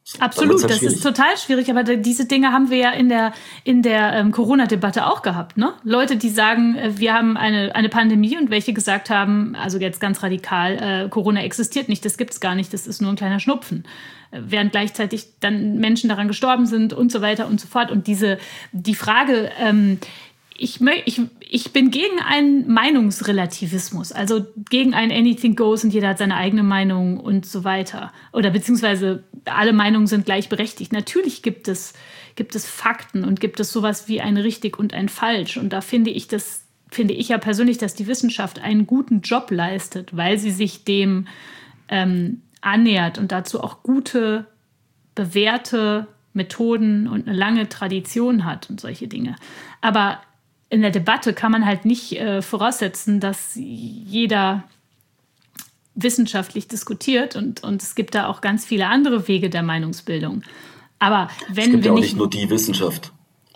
Absolut, halt das schwierig. Ist total schwierig, aber diese Dinge haben wir ja in der, in der ähm, Corona-Debatte auch gehabt, ne? Leute, die sagen, äh, wir haben eine, eine Pandemie und welche gesagt haben, also jetzt ganz radikal, äh, Corona existiert nicht, das gibt's gar nicht, das ist nur ein kleiner Schnupfen. Äh, während gleichzeitig dann Menschen daran gestorben sind und so weiter und so fort. Und diese, die Frage, ähm, Ich, ich, ich bin gegen einen Meinungsrelativismus, also gegen ein Anything goes und jeder hat seine eigene Meinung und so weiter. Oder beziehungsweise alle Meinungen sind gleichberechtigt. Natürlich gibt es, gibt es Fakten und gibt es sowas wie ein richtig und ein falsch. Und da finde ich, das, finde ich ja persönlich, dass die Wissenschaft einen guten Job leistet, weil sie sich dem ähm, annähert und dazu auch gute, bewährte Methoden und eine lange Tradition hat und solche Dinge. Aber in der Debatte kann man halt nicht äh, voraussetzen, dass jeder wissenschaftlich diskutiert und, und es gibt da auch ganz viele andere Wege der Meinungsbildung. Aber wenn es gibt wir ja auch nicht, nicht nur die Wissenschaft.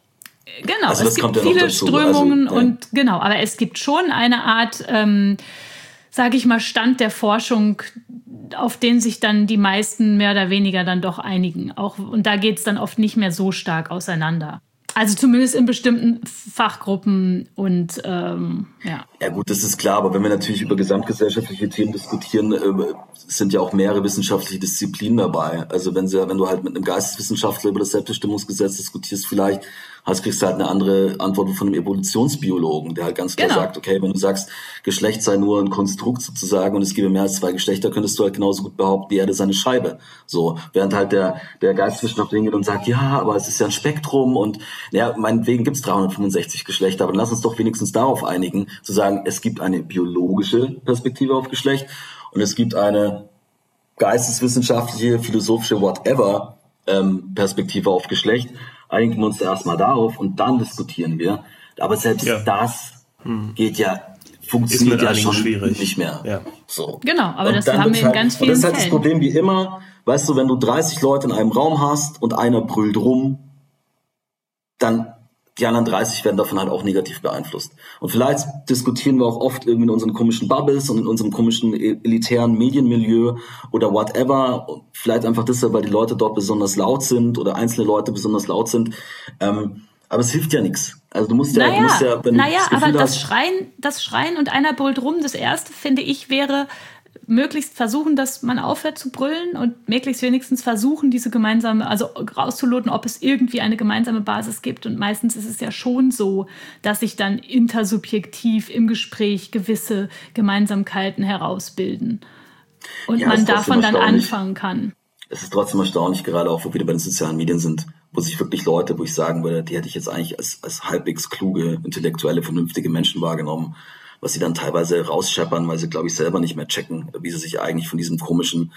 Genau, also es gibt ja viele Strömungen also, ja. und genau, aber es gibt schon eine Art, ähm, sage ich mal, Stand der Forschung, auf den sich dann die meisten mehr oder weniger dann doch einigen. Auch, und da geht es dann oft nicht mehr so stark auseinander. Also zumindest in bestimmten Fachgruppen und ähm, ja. Ja gut, das ist klar, aber wenn wir natürlich über gesamtgesellschaftliche Themen diskutieren, äh, sind ja auch mehrere wissenschaftliche Disziplinen dabei. Also wenn, sie, wenn du halt mit einem Geisteswissenschaftler über das Selbstbestimmungsgesetz diskutierst, vielleicht hast, kriegst du halt eine andere Antwort von einem Evolutionsbiologen, der halt ganz klar genau. sagt, okay, wenn du sagst, Geschlecht sei nur ein Konstrukt sozusagen und es gäbe mehr als zwei Geschlechter, könntest du halt genauso gut behaupten, die Erde sei eine Scheibe. So, während halt der, der Geisteswissenschaftler hingeht und sagt, ja, aber es ist ja ein Spektrum und ja, meinetwegen gibt's dreihundertfünfundsechzig Geschlechter, aber lass uns doch wenigstens darauf einigen, zu sagen, es gibt eine biologische Perspektive auf Geschlecht und es gibt eine geisteswissenschaftliche, philosophische, whatever ähm, Perspektive auf Geschlecht. Einigen wir uns erstmal darauf und dann diskutieren wir. Aber selbst ja. das hm. geht ja, funktioniert ja schon schwierig. Nicht mehr. Ja. So. Genau, aber und das haben wir in halt, ganz vielen Fällen. Das ist halt Fällen. das Problem wie immer, weißt du, wenn du dreißig Leute in einem Raum hast und einer brüllt rum, dann die anderen dreißig werden davon halt auch negativ beeinflusst. Und vielleicht diskutieren wir auch oft irgendwie in unseren komischen Bubbles und in unserem komischen elitären Medienmilieu oder whatever. Und vielleicht einfach deshalb, weil die Leute dort besonders laut sind oder einzelne Leute besonders laut sind. Ähm, aber es hilft ja nichts. Also du musst ja, naja, du musst ja wenn naja, du das aber das hast, Schreien, das Schreien und einer brüllt rum, das erste, finde ich, wäre möglichst versuchen, dass man aufhört zu brüllen und möglichst wenigstens versuchen, diese gemeinsame, also rauszuloten, ob es irgendwie eine gemeinsame Basis gibt. Und meistens ist es ja schon so, dass sich dann intersubjektiv im Gespräch gewisse Gemeinsamkeiten herausbilden und ja, man davon dann anfangen kann. Es ist trotzdem erstaunlich, gerade auch, wo wir bei den sozialen Medien sind, wo sich wirklich Leute, wo ich sagen würde, die hätte ich jetzt eigentlich als, als halbwegs kluge, intellektuelle, vernünftige Menschen wahrgenommen, was sie dann teilweise rausscheppern, weil sie, glaube ich, selber nicht mehr checken, wie sie sich eigentlich von diesem komischen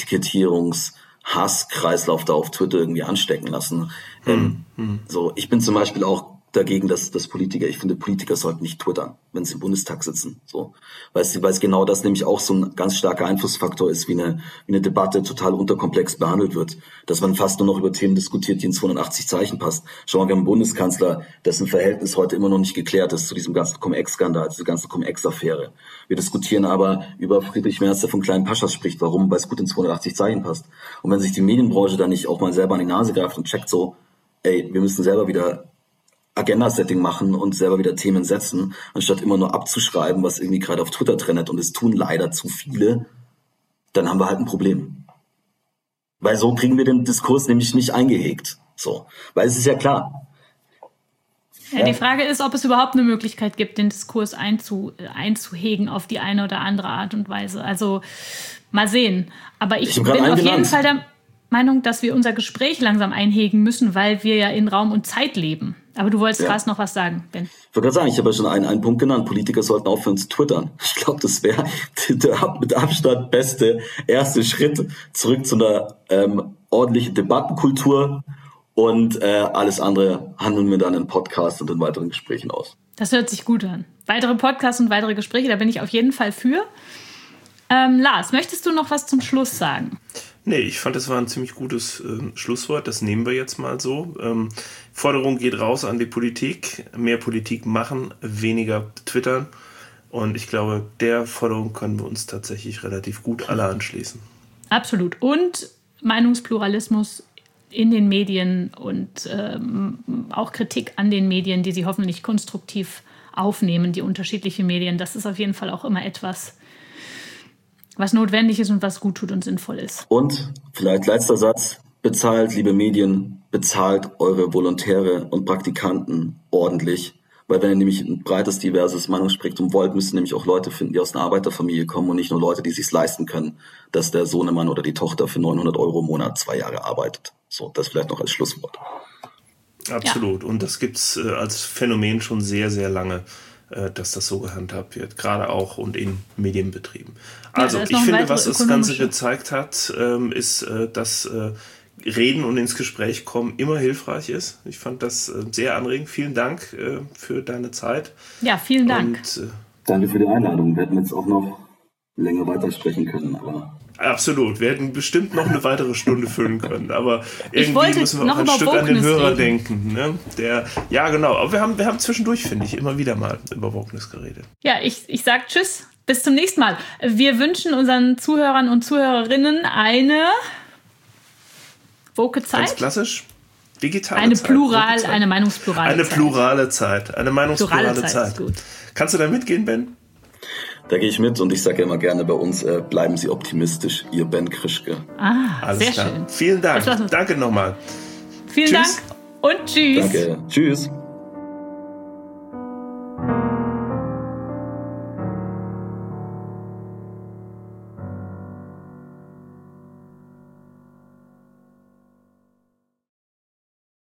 Etikettierungs-Hass-Kreislauf da auf Twitter irgendwie anstecken lassen. Mhm. Ähm, so, ich bin zum Beispiel auch dagegen, dass, dass Politiker, ich finde, Politiker sollten nicht twittern, wenn sie im Bundestag sitzen, so. Weil es, weil es genau das nämlich auch so ein ganz starker Einflussfaktor ist, wie eine, wie eine Debatte total unterkomplex behandelt wird. Dass man fast nur noch über Themen diskutiert, die in zweihundertachtzig Zeichen passt. Schau mal, wir haben einen Bundeskanzler, dessen Verhältnis heute immer noch nicht geklärt ist zu diesem ganzen Cum-Ex-Skandal, diese ganze Cum-Ex-Affäre. Wir diskutieren aber über Friedrich Merz, der von kleinen Paschas spricht. Warum? Weil es gut in zweihundertachtzig Zeichen passt. Und wenn sich die Medienbranche dann nicht auch mal selber an die Nase greift und checkt so, ey, wir müssen selber wieder Agenda-Setting machen und selber wieder Themen setzen, anstatt immer nur abzuschreiben, was irgendwie gerade auf Twitter trendet, und es tun leider zu viele, dann haben wir halt ein Problem. Weil so kriegen wir den Diskurs nämlich nicht eingehegt. So, weil es ist ja klar. Ja, ja. Die Frage ist, ob es überhaupt eine Möglichkeit gibt, den Diskurs einzu, einzuhegen auf die eine oder andere Art und Weise. Also mal sehen. Aber ich, ich bin auf jeden Fall der Meinung, dass wir unser Gespräch langsam einhegen müssen, weil wir ja in Raum und Zeit leben. Aber du wolltest ja. fast noch was sagen, Ben. Ich wollte gerade sagen, ich habe ja schon einen, einen Punkt genannt. Politiker sollten aufhören zu twittern. Ich glaube, das wäre der mit Abstand beste erste Schritt zurück zu einer ähm, ordentlichen Debattenkultur. Und äh, alles andere handeln wir dann in Podcasts und in weiteren Gesprächen aus. Das hört sich gut an. Weitere Podcasts und weitere Gespräche, da bin ich auf jeden Fall für. Ähm, Lars, möchtest du noch was zum Schluss sagen? Nee, ich fand, das war ein ziemlich gutes äh, Schlusswort. Das nehmen wir jetzt mal so. Ähm, Forderung geht raus an die Politik. Mehr Politik machen, weniger twittern. Und ich glaube, der Forderung können wir uns tatsächlich relativ gut alle anschließen. Absolut. Und Meinungspluralismus in den Medien und ähm, auch Kritik an den Medien, die sie hoffentlich konstruktiv aufnehmen, die unterschiedlichen Medien. Das ist auf jeden Fall auch immer etwas, was notwendig ist und was gut tut und sinnvoll ist. Und vielleicht letzter Satz, bezahlt, liebe Medien, bezahlt eure Volontäre und Praktikanten ordentlich. Weil wenn ihr nämlich ein breites, diverses Meinungsspektrum wollt, müsst ihr nämlich auch Leute finden, die aus einer Arbeiterfamilie kommen und nicht nur Leute, die es sich leisten können, dass der Sohnemann oder die Tochter für neunhundert Euro im Monat zwei Jahre arbeitet. So, das vielleicht noch als Schlusswort. Absolut. Ja. Und das gibt es äh, als Phänomen schon sehr, sehr lange, äh, dass das so gehandhabt wird. Gerade auch und in Medienbetrieben. Also, ja, ich finde, was das Ganze gezeigt hat, ähm, ist, äh, dass äh, Reden und ins Gespräch kommen immer hilfreich ist. Ich fand das äh, sehr anregend. Vielen Dank äh, für deine Zeit. Ja, vielen Dank. Und, äh, Danke für die Einladung. Wir hätten jetzt auch noch länger weitersprechen können, aber... Absolut. Wir hätten bestimmt noch eine weitere Stunde füllen können, aber irgendwie müssen wir auch ein Stück an den Hörer denken. Ne? Der, ja, genau. Aber wir haben, wir haben zwischendurch, finde ich, immer wieder mal über Wokeness geredet. Ja, ich, ich sag Tschüss. Bis zum nächsten Mal. Wir wünschen unseren Zuhörern und Zuhörerinnen eine woke Zeit. Ganz klassisch. Digitale eine Zeit. Plural, eine Meinungsplurale eine Zeit. Eine plurale Zeit. Eine Meinungsplurale Plurale Zeit. Zeit. Gut. Kannst du da mitgehen, Ben? Da gehe ich mit und ich sage ja immer gerne bei uns, äh, bleiben Sie optimistisch, Ihr Ben Krischke. Ah, alles sehr klar. schön. Vielen Dank. Danke nochmal. Vielen Tschüss. Dank und tschüss. Danke. Tschüss.